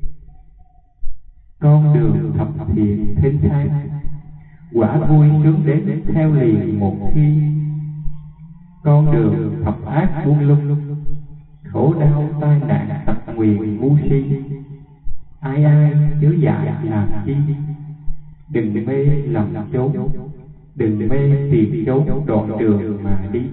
con đường thập thiện thênh thang, quả vui sướng đến theo liền một khi. Con đường thập ác buông lung, khổ đau tai nạn tật nguyền ngu si, ai ai chớ dại làm chi. Đừng mê lòng trốn, đừng mê tìm trốn đoạn đường mà đi.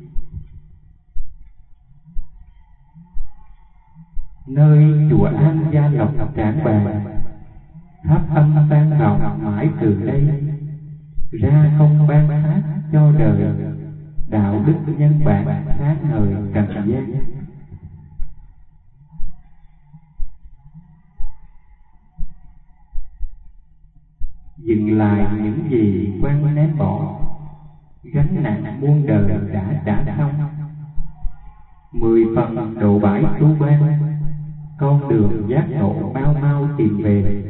Nơi chùa An Gia Lộc Trảng Bàng, pháp âm vang vọng mãi từ đây, ra công ban hát cho đời, đạo đức nhân bản sáng ngời trần gian. Dừng lại những gì quan ném bỏ, gánh nặng muôn đời đã trả xong. Mười phần độ bãi tu ban, con đường giác ngộ mau mau tìm về.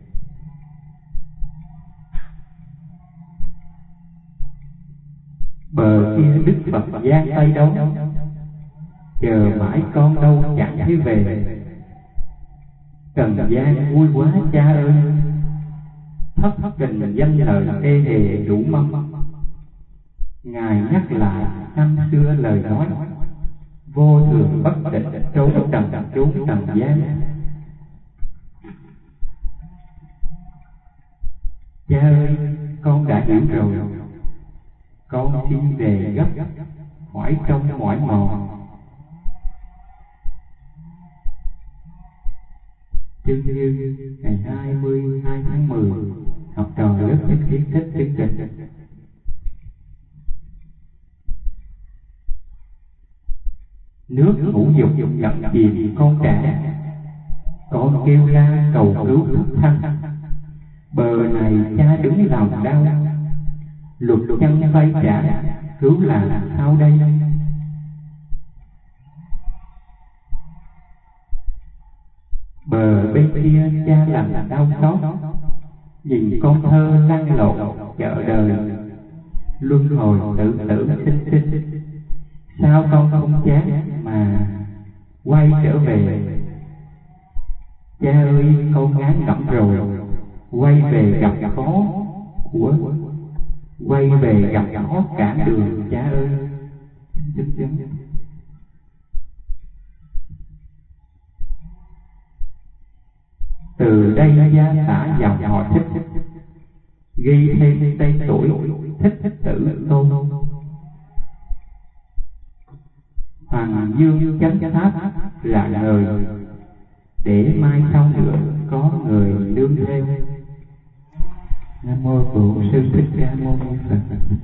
Bờ kia Đức Phật giang tay đâu, chờ mãi con đâu chẳng thấy về. Trần gian vui quá cha ơi, thất thất tình danh lời ê hề đủ mâm. Ngài nhắc lại năm xưa lời nói, vô thường bất định trốn trần trốn trần gian. Cha ơi, con đã hiểu rồi, con xin về gấp, hỏi trong mỏi mòn. Chương như ngày hai mươi hai tháng mười, học trò lớp Thích Kiến Thích chương trình. Nước ngũ dục ngập chìm con trẻ, con kêu la cầu cứu khắp thân. Bờ này cha đứng lòng đau, luật chân vay trả, cứu làm sao đây? Bờ bên kia cha làm đau xót, nhìn con thơ lăn lộn chợ đời, luân hồi tự tử sinh sinh. Sao con không chán mà quay trở về? Cha ơi, con ngán ngẩm rồi, quay về gặp khó của quay về gặp khó cản đường cha ơi. Từ đây gia tả dòng họ Thích, ghi thêm tên tuổi Thích Tử Tôn. Hoàng Dương chánh tháp là người, để mai sau nữa có người nương thêm. Nam mô Bổn Sư Thích Ca Mâu Ni Phật.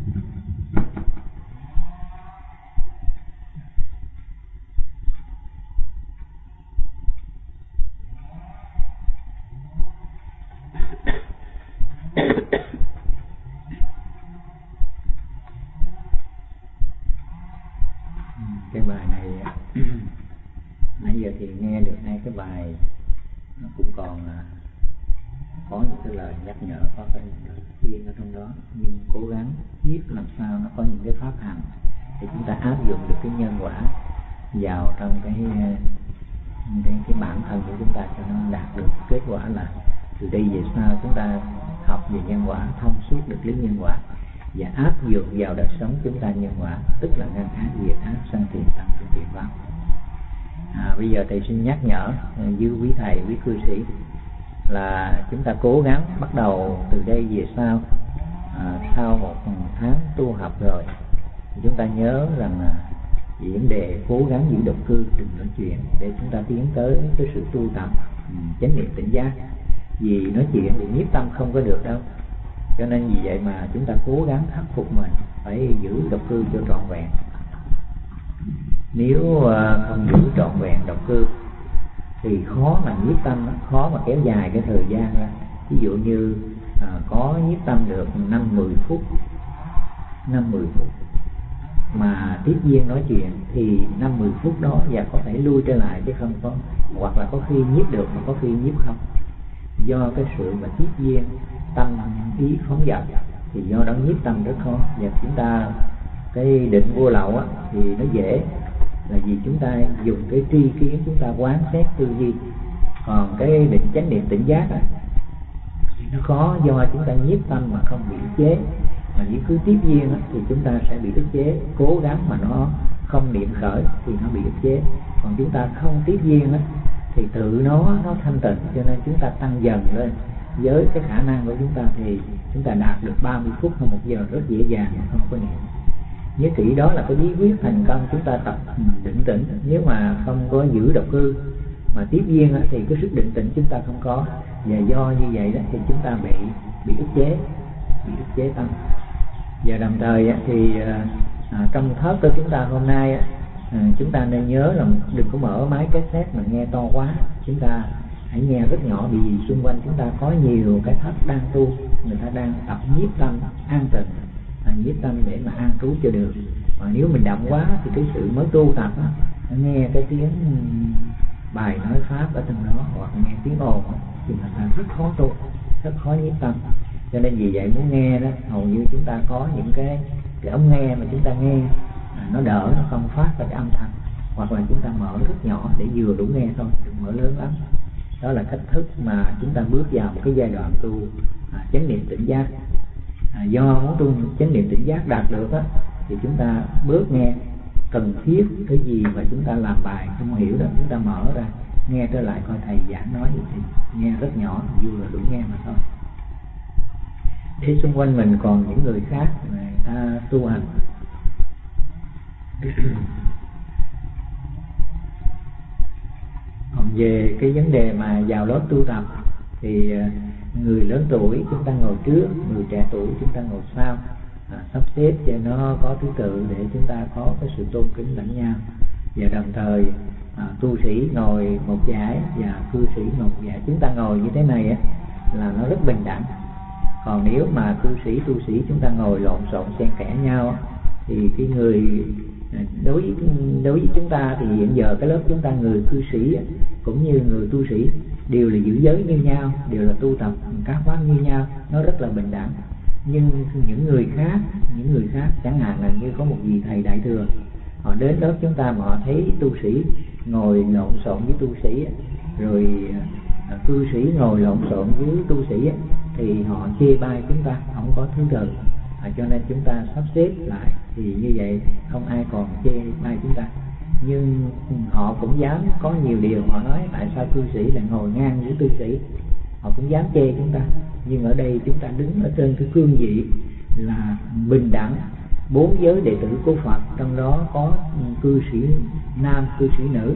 Cái bài này nãy giờ thì nghe được hai cái bài, nó cũng còn có những cái lời nhắc nhở, có cái lời khuyên ở trong đó, nhưng cố gắng viết làm sao nó có những cái pháp hành để chúng ta áp dụng được cái nhân quả vào trong cái cái, cái bản thân của chúng ta, cho nó đạt được kết quả là từ đây về sau chúng ta học về nhân quả, thông suốt được lý nhân quả và áp dụng vào đời sống chúng ta nhân quả, tức là ngăn ác diệt ác, sanh tiền tăng trưởng tiền pháp. À, bây giờ thầy xin nhắc nhở với quý thầy, quý cư sĩ là chúng ta cố gắng bắt đầu từ đây về sau, à, sau một tháng tu học rồi, chúng ta nhớ rằng là vấn đề cố gắng giữ độc cư, đừng nói chuyện, để chúng ta tiến tới cái sự tu tập chánh niệm tỉnh giác. Vì nói chuyện thì nhiếp tâm không có được đâu, cho nên vì vậy mà chúng ta cố gắng khắc phục mình phải giữ độc cư cho trọn vẹn. Nếu uh, không giữ trọn vẹn độc cư thì khó mà nhiếp tâm, khó mà kéo dài cái thời gian ra. Ví dụ như uh, có nhiếp tâm được năm mười phút, năm mười phút mà tiếp viên nói chuyện thì năm mười phút đó và có thể lui trở lại chứ không có, hoặc là có khi nhiếp được mà có khi nhiếp không, do cái sự mà tiếp viên tâm ý phóng dật thì do đó nhiếp tâm rất khó. Và chúng ta cái định vô lậu á, thì nó dễ là vì chúng ta dùng cái tri kiến, chúng ta quán xét tư duy. Còn cái định chánh niệm tỉnh giác á, nó khó, do chúng ta nhiếp tâm mà không bị ức chế. Mà nếu cứ tiếp viên á, thì chúng ta sẽ bị ức chế, cố gắng mà nó không niệm khởi thì nó bị ức chế. Còn chúng ta không tiếp viên á, thì tự nó nó thanh tịnh, cho nên chúng ta tăng dần lên. Với cái khả năng của chúng ta thì chúng ta đạt được ba mươi phút hay một giờ rất dễ dàng, không có niệm. Nhớ kỹ đó là cái bí quyết thành công, chúng ta tập định tĩnh. Nếu mà không có giữ độc cư mà tiếp viên á, thì cái sức định tĩnh chúng ta không có, và do như vậy đó thì chúng ta bị bị ức chế, bị ức chế tâm. Và đồng thời á, thì à, trong thớt của chúng ta hôm nay á, à, chúng ta nên nhớ là đừng có mở máy cassette mà nghe to quá, chúng ta hãy nghe rất nhỏ, vì xung quanh chúng ta có nhiều cái thất đang tu, người ta đang tập nhiếp tâm an tịnh, à, nhiếp tâm để mà an trú cho được. Mà nếu mình động quá thì cái sự mới tu tập á, nghe cái tiếng bài nói pháp ở trong đó hoặc nghe tiếng ồn thì người ta rất khó tu, rất khó nhiếp tâm. Cho nên vì vậy muốn nghe đó, hầu như chúng ta có những cái cái ống nghe mà chúng ta nghe à, nó đỡ, nó không phát ra cái âm thanh, hoặc là chúng ta mở rất nhỏ để vừa đủ nghe thôi, đừng mở lớn lắm. Đó là cách thức mà chúng ta bước vào một cái giai đoạn tu à, chánh niệm tỉnh giác. À, do muốn tu chánh niệm tỉnh giác đạt được á, thì chúng ta bước nghe cần thiết cái gì mà chúng ta làm bài không hiểu đó, chúng ta mở ra nghe trở lại coi thầy giảng nói gì thì nghe rất nhỏ, vừa đủ nghe mà thôi. Để xung quanh mình còn những người khác người ta tu hành. Còn về cái vấn đề mà vào lớp tu tập thì người lớn tuổi chúng ta ngồi trước, người trẻ tuổi chúng ta ngồi sau, à, sắp xếp cho nó có thứ tự để chúng ta có cái sự tôn kính lẫn nhau. Và đồng thời à, tu sĩ ngồi một dải và cư sĩ ngồi một dải. Chúng ta ngồi như thế này á, là nó rất bình đẳng. Còn nếu mà cư sĩ tu sĩ chúng ta ngồi lộn xộn xen kẽ nhau thì cái người đối với, đối với chúng ta thì hiện giờ cái lớp chúng ta người cư sĩ cũng như người tu sĩ đều là giữ giới như nhau, đều là tu tập các pháp như nhau, nó rất là bình đẳng. Nhưng những người khác, những người khác chẳng hạn là như có một vị thầy đại thừa, họ đến lớp chúng ta mà họ thấy tu sĩ ngồi lộn xộn với tu sĩ, rồi cư sĩ ngồi lộn xộn với tu sĩ, thì họ chê bai chúng ta, không có thứ tự. À, cho nên chúng ta sắp xếp lại thì như vậy không ai còn chê bai chúng ta. Nhưng họ cũng dám có nhiều điều, họ nói tại sao cư sĩ lại ngồi ngang với tu sĩ, họ cũng dám chê chúng ta. Nhưng ở đây chúng ta đứng ở trên cái cương vị là bình đẳng, bốn giới đệ tử của Phật, trong đó có cư sĩ nam, cư sĩ nữ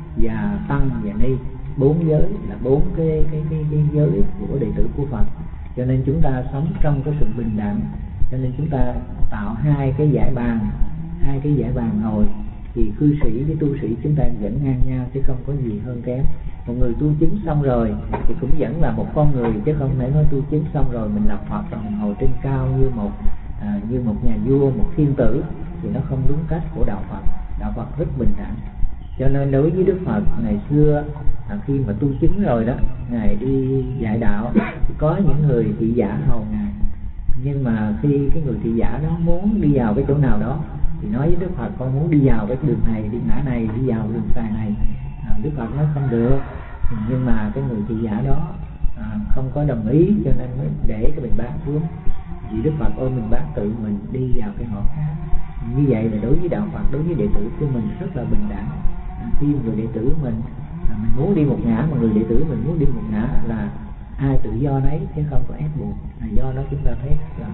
và tăng và ni. Bốn giới là bốn cái, cái, cái, cái giới của đệ tử của Phật. Cho nên chúng ta sống trong cái sự bình đẳng. Cho nên chúng ta tạo hai cái dải bàn, hai cái dải bàn ngồi, thì cư sĩ với tu sĩ chúng ta vẫn ngang nhau chứ không có gì hơn kém. Một người tu chứng xong rồi thì cũng vẫn là một con người, chứ không thể nói tu chứng xong rồi mình làm Phật rồi mình ngồi trên cao như một à, như một nhà vua, một thiên tử, thì nó không đúng cách của đạo Phật. Đạo Phật rất bình đẳng. Cho nên đối với Đức Phật ngày xưa, à, khi mà tu chứng rồi đó, ngài đi dạy đạo thì có những người thị giả hầu ngài. Nhưng mà khi cái người thị giả đó muốn đi vào cái chỗ nào đó thì nói với Đức Phật: con muốn đi vào cái đường này, đi ngã này, đi vào đường xài này. à, Đức Phật nói không được. Nhưng mà cái người thị giả đó à, không có đồng ý, cho nên mới để cái bình bát xuống. Vì Đức Phật ôm bình bát tự mình đi vào cái ngõ khác. Như vậy là đối với đạo Phật, đối với đệ tử của mình rất là bình đẳng. à, Khi người đệ tử mình à, mình muốn đi một ngã, mà người đệ tử mình muốn đi một ngã, là ai tự do nấy chứ không có ép buộc. à, Do đó chúng ta thấy là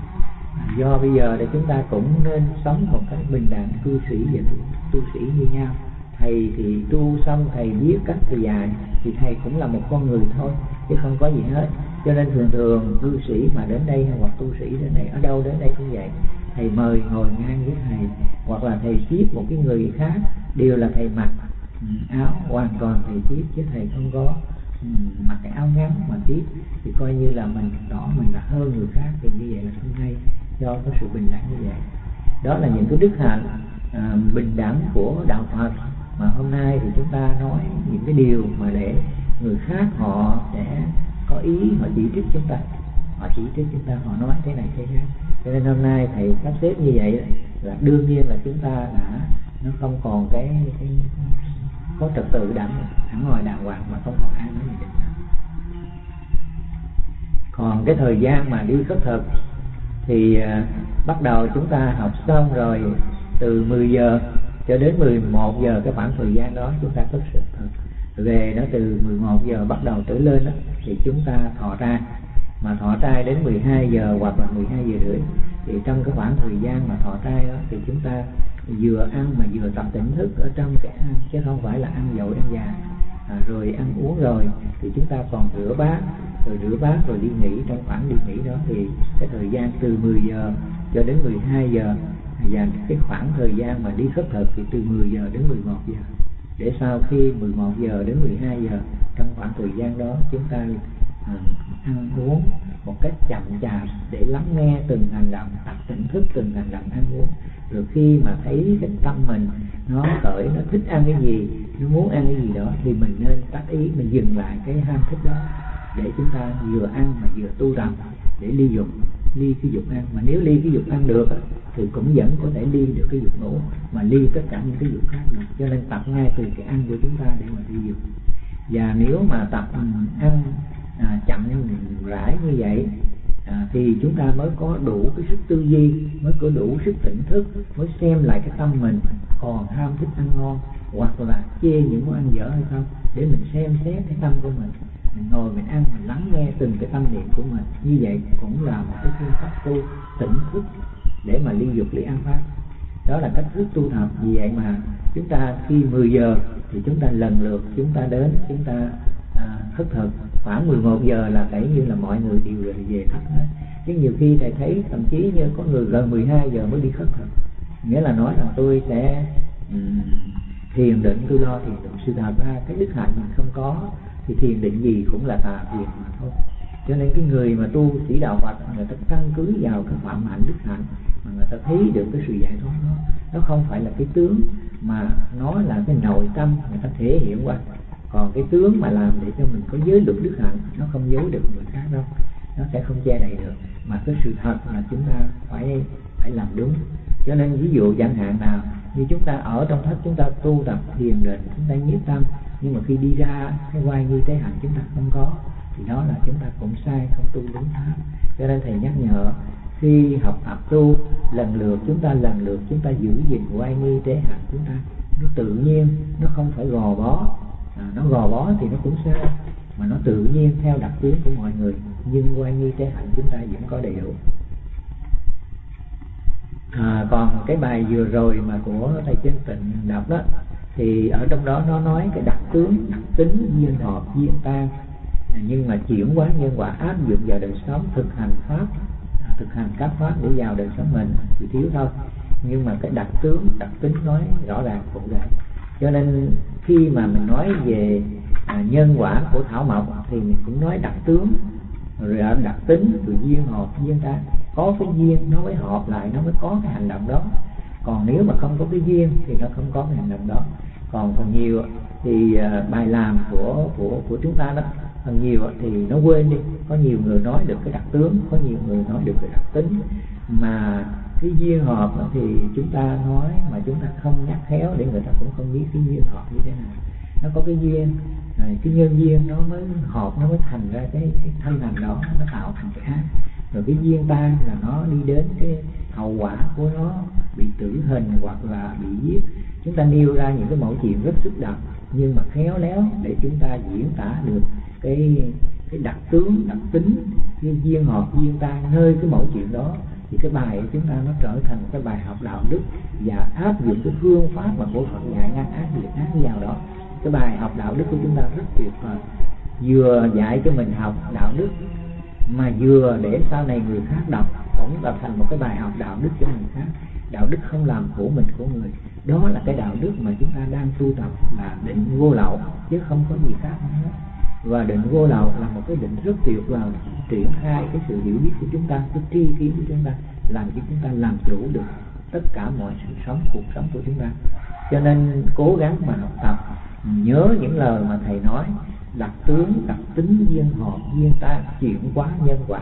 à, do bây giờ thì chúng ta cũng nên sống một cách bình đẳng, cư sĩ và tu sĩ như nhau. Thầy thì tu xong thầy biết cách thầy dạy, thì thầy cũng là một con người thôi chứ không có gì hết. Cho nên thường thường cư sĩ mà đến đây hoặc tu sĩ đến đây, ở đâu đến đây cũng vậy, thầy mời ngồi ngang với thầy, hoặc là thầy tiếp một cái người khác, đều là thầy mặc áo hoàn toàn thầy tiếp, chứ thầy không có mặc cái áo ngắn mà tiếp, thì coi như là mình tỏ mình là hơn người khác, thì như vậy là không hay, do có sự bình đẳng như vậy. Đó là những cái đức hạnh à, bình đẳng của đạo Phật, mà hôm nay thì chúng ta nói những cái điều mà để người khác họ sẽ có ý họ chỉ trích chúng ta, họ chỉ trích chúng ta, họ nói thế này thế khác. Cho nên hôm nay thầy sắp xếp như vậy là đương nhiên là chúng ta đã nó không còn cái, cái có trật tự đẳng hẳn ngồi đàng hoàng, mà không còn ai nói gì hết. Còn cái thời gian mà đi khất thực thì uh, bắt đầu chúng ta học xong rồi, từ mười giờ cho đến mười một giờ, cái khoảng thời gian đó chúng ta khất thực. Về đó từ mười một giờ bắt đầu trở lên đó, thì chúng ta thọ trai. Mà thọ trai đến mười hai giờ hoặc là mười hai giờ rưỡi, thì trong cái khoảng thời gian mà thọ trai đó thì chúng ta vừa ăn mà vừa tập tỉnh thức ở trong cái ăn, chứ không phải là ăn dội ăn dài. à, Rồi ăn uống rồi thì chúng ta còn rửa bát, rồi rửa bát rồi đi nghỉ. Trong khoảng đi nghỉ đó thì cái thời gian từ mười giờ cho đến mười hai giờ, và cái khoảng thời gian mà đi khất thực thì từ mười giờ đến mười một giờ. Để sau khi mười một giờ đến mười hai giờ, trong khoảng thời gian đó chúng ta à, ăn uống một cách chậm chạp để lắng nghe từng hành động, tập tỉnh thức từng hành động ăn uống. Rồi khi mà thấy cái tâm mình nó khởi, nó thích ăn cái gì, nó muốn ăn cái gì đó, thì mình nên tác ý, mình dừng lại cái ham thích đó, để chúng ta vừa ăn mà vừa tu tập, để ly dục, ly cái dục ăn. Mà nếu ly cái dục ăn được thì cũng vẫn có thể ly được cái dục ngủ, mà ly tất cả những cái dục khác được. Cho nên tập ngay từ cái ăn của chúng ta để mà ly dục. Và nếu mà tập ăn à, chậm rãi như vậy à, thì chúng ta mới có đủ cái sức tư duy, mới có đủ sức tỉnh thức, mới xem lại cái tâm mình còn ham thích ăn ngon hoặc là chê những món ăn dở hay không, để mình xem xét cái tâm của mình. Mình ngồi mình ăn, mình lắng nghe từng cái tâm niệm của mình. Như vậy cũng là một cái phương pháp tu tỉnh thức để mà ly dục ly ăn pháp. Đó là cách thức tu tập. Vì vậy mà chúng ta khi mười giờ thì chúng ta lần lượt chúng ta đến, chúng ta à, khất thực. Khoảng mười một giờ là phải như là mọi người đều về khất hết. Chứ nhiều khi thầy thấy thậm chí như có người gần mười hai giờ mới đi khất thực, nghĩa là nói rằng tôi sẽ um, thiền định, tôi lo thiền định. Sự thật ra cái đức hạnh mình không có thì thiền định gì cũng là tà thiền mà thôi. Cho nên cái người mà tu sĩ đạo Phật, người ta căn cứ vào cái phạm hạnh đức hạnh mà người ta thấy được cái sự giải thoát đó. Nó không phải là cái tướng, mà nó là cái nội tâm người ta thể hiện qua. Còn cái tướng mà làm để cho mình có giới luật đức hạnh, nó không giấu được người khác đâu, nó sẽ không che đậy được. Mà cái sự thật là chúng ta phải phải làm đúng. Cho nên ví dụ chẳng hạn nào như chúng ta ở trong thất, chúng ta tu tập thiền định, chúng ta nhiếp tâm, nhưng mà khi đi ra cái oai nghi tế hạnh chúng ta không có, thì đó là chúng ta cũng sai, không tu đúng pháp. Cho nên thầy nhắc nhở, khi học tập tu lần lượt, chúng ta lần lượt chúng ta giữ gìn oai nghi tế hạnh chúng ta, nó tự nhiên, nó không phải gò bó. À, nó gò bó thì nó cũng sai, mà nó tự nhiên theo đặc tướng của mọi người. Nhưng oai nghi tế hạnh chúng ta vẫn có đầy đủ. À, còn cái bài vừa rồi mà của thầy Chánh Tịnh đọc đó, thì ở trong đó nó nói cái đặc tướng, đặc tính, duyên hợp, duyên tan, nhưng mà chuyển hóa nhân quả áp dụng vào đời sống, thực hành pháp, thực hành các pháp để vào đời sống mình thì thiếu thôi. Nhưng mà cái đặc tướng, đặc tính nói rõ ràng cụ thể. Cho nên khi mà mình nói về à, nhân quả của thảo mộc thì mình cũng nói đặc tướng, rồi đặc tính, rồi duyên hợp, duyên tan. Có cái duyên nó mới hợp lại, nó mới có cái hành động đó. Còn nếu mà không có cái duyên thì nó không có cái hành động đó. Còn phần nhiều thì uh, bài làm của của của chúng ta đó, phần nhiều thì nó quên đi. Có nhiều người nói được cái đặc tướng, có nhiều người nói được cái đặc tính, mà cái duyên hợp thì chúng ta nói mà chúng ta không nhắc khéo để người ta cũng không biết cái duyên hợp như thế nào. Nó có cái duyên, cái nhân duyên nó mới hợp, nó mới thành ra cái, cái thân hành đó, nó tạo thành cái ác. Rồi cái duyên tan là nó đi đến cái hậu quả của nó bị tử hình hoặc là bị giết. Chúng ta nêu ra những cái mẫu chuyện rất xúc động, nhưng mà khéo léo để chúng ta diễn tả được cái cái đặc tướng, đặc tính, cái duyên hợp, duyên tan nơi cái mẫu chuyện đó, thì cái bài của chúng ta nó trở thành cái bài học đạo đức và áp dụng cái phương pháp mà của Phật dạy ngăn ác diệt ác vào đó. Cái bài học đạo đức của chúng ta rất tuyệt vời, vừa dạy cho mình học đạo đức mà vừa để sau này người khác đọc cũng là thành một cái bài học đạo đức cho người khác. Đạo đức không làm khổ mình của người, đó là cái đạo đức mà chúng ta đang tu tập, là định vô lậu chứ không có gì khác nữa. Và định vô lậu là một cái định rất tuyệt vời, triển khai cái sự hiểu biết của chúng ta, cái tri kiến của chúng ta, làm cho chúng ta làm chủ được tất cả mọi sự sống, cuộc sống của chúng ta. Cho nên cố gắng mà học tập, nhớ những lời mà thầy nói, đặc tướng, đặc tính, duyên hợp, duyên tan, chuyển hóa nhân quả,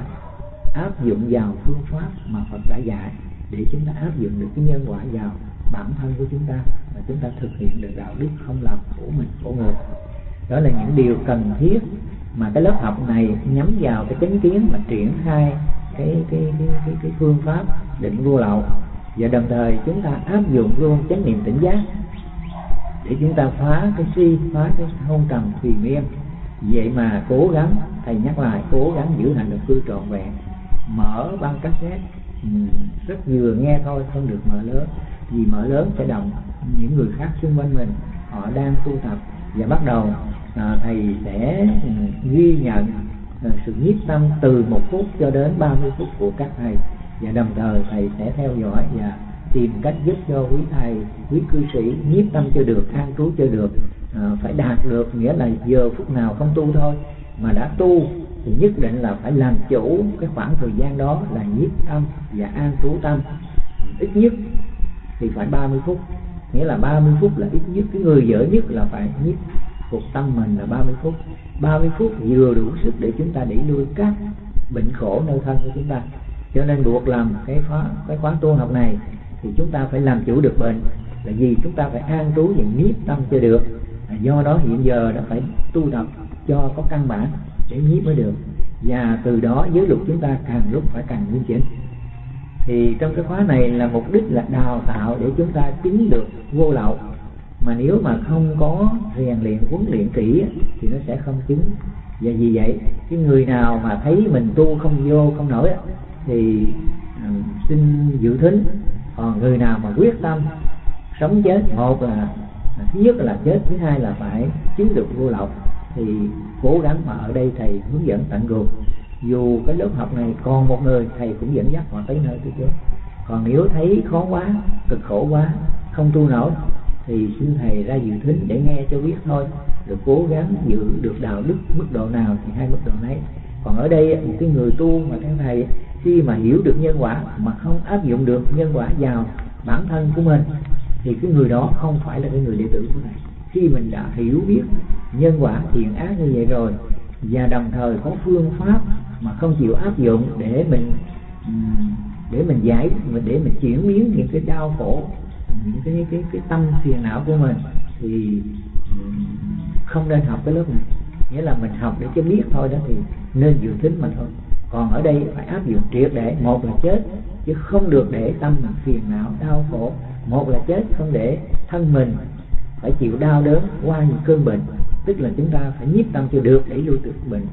áp dụng vào phương pháp mà Phật đã dạy để chúng ta áp dụng được cái nhân quả vào bản thân của chúng ta, và chúng ta thực hiện được đạo đức không làm của mình của người. Đó là những điều cần thiết mà cái lớp học này nhắm vào cái chánh kiến mà triển khai cái cái cái cái, cái phương pháp định vô lậu, và đồng thời chúng ta áp dụng luôn chánh niệm tỉnh giác để chúng ta phá cái si, phá cái hôn trầm thùy miên. Vậy mà cố gắng, thầy nhắc lại, cố gắng giữ hành động cư trọn vẹn, mở băng cassette rất vừa nghe thôi, không được mở lớn, vì mở lớn sẽ động những người khác xung quanh mình, họ đang tu tập. Và bắt đầu à, thầy sẽ ghi nhận à, sự nhiếp tâm từ một phút cho đến ba mươi phút của các thầy, và đồng thời thầy sẽ theo dõi và tìm cách giúp cho quý thầy, quý cư sĩ nhiếp tâm cho được, an trú cho được, à, phải đạt được, nghĩa là giờ phút nào không tu thôi, mà đã tu thì nhất định là phải làm chủ cái khoảng thời gian đó là nhiếp tâm và an trú tâm. Ít nhất thì phải ba mươi phút, nghĩa là ba mươi phút là ít nhất. Cái người dở nhất là phải nhiếp phục tâm mình là ba mươi phút. ba mươi phút vừa đủ sức để chúng ta đẩy lui các bệnh khổ nơi thân của chúng ta. Cho nên buộc làm cái khóa cái khóa tu học này thì chúng ta phải làm chủ được bệnh, là vì chúng ta phải an trú và nhiếp tâm cho được. Do đó hiện giờ đã phải tu tập cho có căn bản để nhiếp mới được, và từ đó giới luật chúng ta càng lúc phải càng nghiêm chỉnh. Thì trong cái khóa này là mục đích là đào tạo để chúng ta chứng được vô lậu, mà nếu mà không có rèn luyện huấn luyện kỹ thì nó sẽ không chứng. Và vì vậy cái người nào mà thấy mình tu không vô không nổi thì um, xin dự thính. Còn người nào mà quyết tâm sống chết, một là thứ nhất là chết, thứ hai là phải chứng được vô lậu, thì cố gắng mà ở đây thầy hướng dẫn tận cùng. Dù cái lớp học này còn một người, thầy cũng dẫn dắt họ tới nơi tới chốn. Còn nếu thấy khó quá, cực khổ quá, không tu nổi thì xin thầy ra dự thính để nghe cho biết thôi, rồi cố gắng giữ được đạo đức mức độ nào thì hai mức độ nấy. Còn ở đây một cái người tu mà theo thầy, khi mà hiểu được nhân quả mà không áp dụng được nhân quả vào bản thân của mình thì cái người đó không phải là cái người đệ tử của thầy. Khi mình đã hiểu biết nhân quả thiện ác như vậy rồi, và đồng thời có phương pháp mà không chịu áp dụng để mình để mình giải để mình chuyển biến những cái đau khổ, những cái cái cái tâm phiền não của mình, thì không nên học cái lớp này. Nghĩa là mình học để cho biết thôi đó thì nên dự thính mà thôi. Còn ở đây phải áp dụng triệt để, một là chết chứ không được để tâm mình phiền não đau khổ, một là chết không để thân mình phải chịu đau đớn qua những cơn bệnh, tức là chúng ta phải nhiếp tâm cho được để lui được bệnh.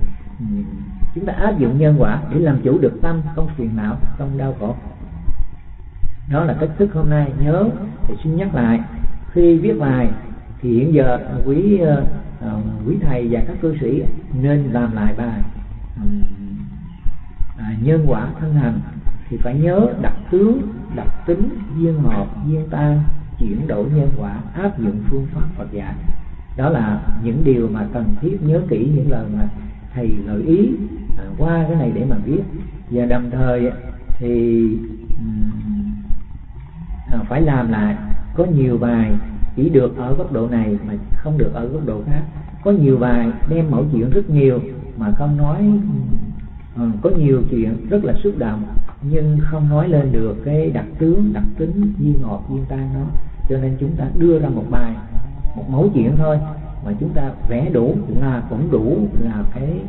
Chúng ta áp dụng nhân quả để làm chủ được tâm, không phiền não, không đau khổ. Đó là cách thức hôm nay. Nhớ thì xin nhắc lại, khi viết bài thì hiện giờ quý uh, quý thầy và các cư sĩ nên làm lại bài um, à, nhân quả thân hành, thì phải nhớ đặc tướng, đặc tính, duyên hợp, duyên tan, chuyển đổi nhân quả, áp dụng phương pháp Phật dạy. Đó là những điều mà cần thiết nhớ kỹ những lời mà thầy gợi ý à, qua cái này để mà viết. Và đồng thời thì um, à, phải làm lại. Có nhiều bài chỉ được ở góc độ này mà không được ở góc độ khác. Có nhiều bài đem mẫu chuyện rất nhiều mà không nói. Ừ, có nhiều chuyện rất là xúc động nhưng không nói lên được cái đặc tướng, đặc tính, duyên hợp, duyên tan đó. Cho nên chúng ta đưa ra một bài, một mẫu chuyện thôi mà chúng ta vẽ đủ là cũng đủ là cái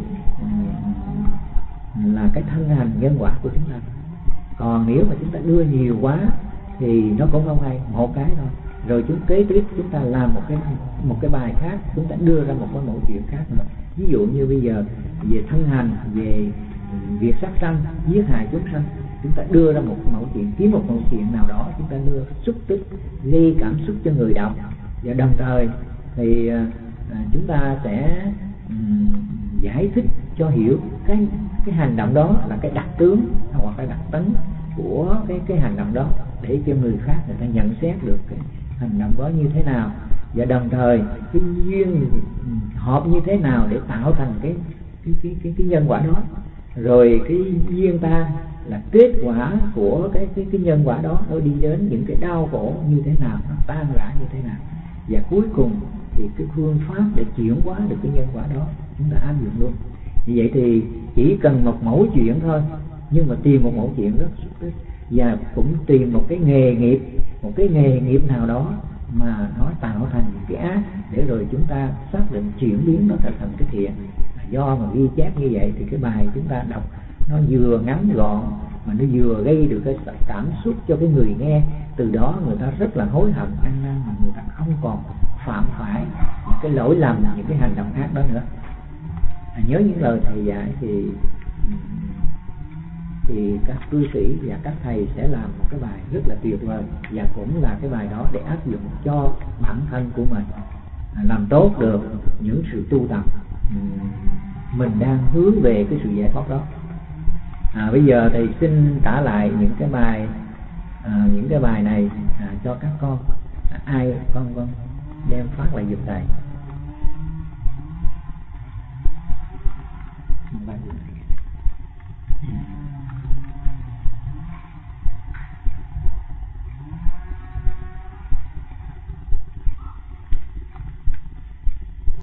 là cái thân hành nhân quả của chúng ta. Còn nếu mà chúng ta đưa nhiều quá thì nó cũng không hay, một cái thôi. Rồi chúng kế tiếp chúng ta làm một cái một cái bài khác, chúng ta đưa ra một cái mẫu chuyện khác nữa. Ví dụ như bây giờ về thân hành, về việc sát sanh, giết hại chúng sanh, chúng ta đưa ra một mẫu chuyện, kiếm một mẫu chuyện nào đó, chúng ta đưa xúc tích, gây cảm xúc cho người đọc. Và đồng thời thì à, chúng ta sẽ um, giải thích cho hiểu cái cái hành động đó là cái đặc tướng hoặc cái đặc tính của cái cái hành động đó, để cho người khác người ta nhận xét được cái hành động đó như thế nào, và đồng thời cái duyên hợp như thế nào để tạo thành cái cái cái cái, cái nhân quả đó. Rồi cái duyên ta là kết quả của cái cái cái nhân quả đó, nó đi đến những cái đau khổ như thế nào, nó tan rã như thế nào, và cuối cùng thì cái phương pháp để chuyển hóa được cái nhân quả đó chúng ta áp dụng luôn. Như vậy thì chỉ cần một mẫu chuyện thôi, nhưng mà tìm một mẫu chuyện rất xúc tích, và cũng tìm một cái nghề nghiệp, một cái nghề nghiệp nào đó mà nó tạo thành cái ác, để rồi chúng ta xác định chuyển biến nó trở thành cái thiện. Do mà ghi chép như vậy thì cái bài chúng ta đọc nó vừa ngắn gọn mà nó vừa gây được cái cảm xúc cho cái người nghe. Từ đó người ta rất là hối hận ăn năn, mà người ta không còn phạm phải những cái lỗi lầm, những cái hành động ác đó nữa. À, nhớ những lời thầy dạy thì thì các cư sĩ và các thầy sẽ làm một cái bài rất là tuyệt vời, và cũng là cái bài đó để áp dụng cho bản thân của mình, à, làm tốt được những sự tu tập mình đang hướng về cái sự giải thoát đó. À, bây giờ thầy xin trả lại những cái bài à, những cái bài này à, cho các con. À, ai con con đem phát lại giùm thầy.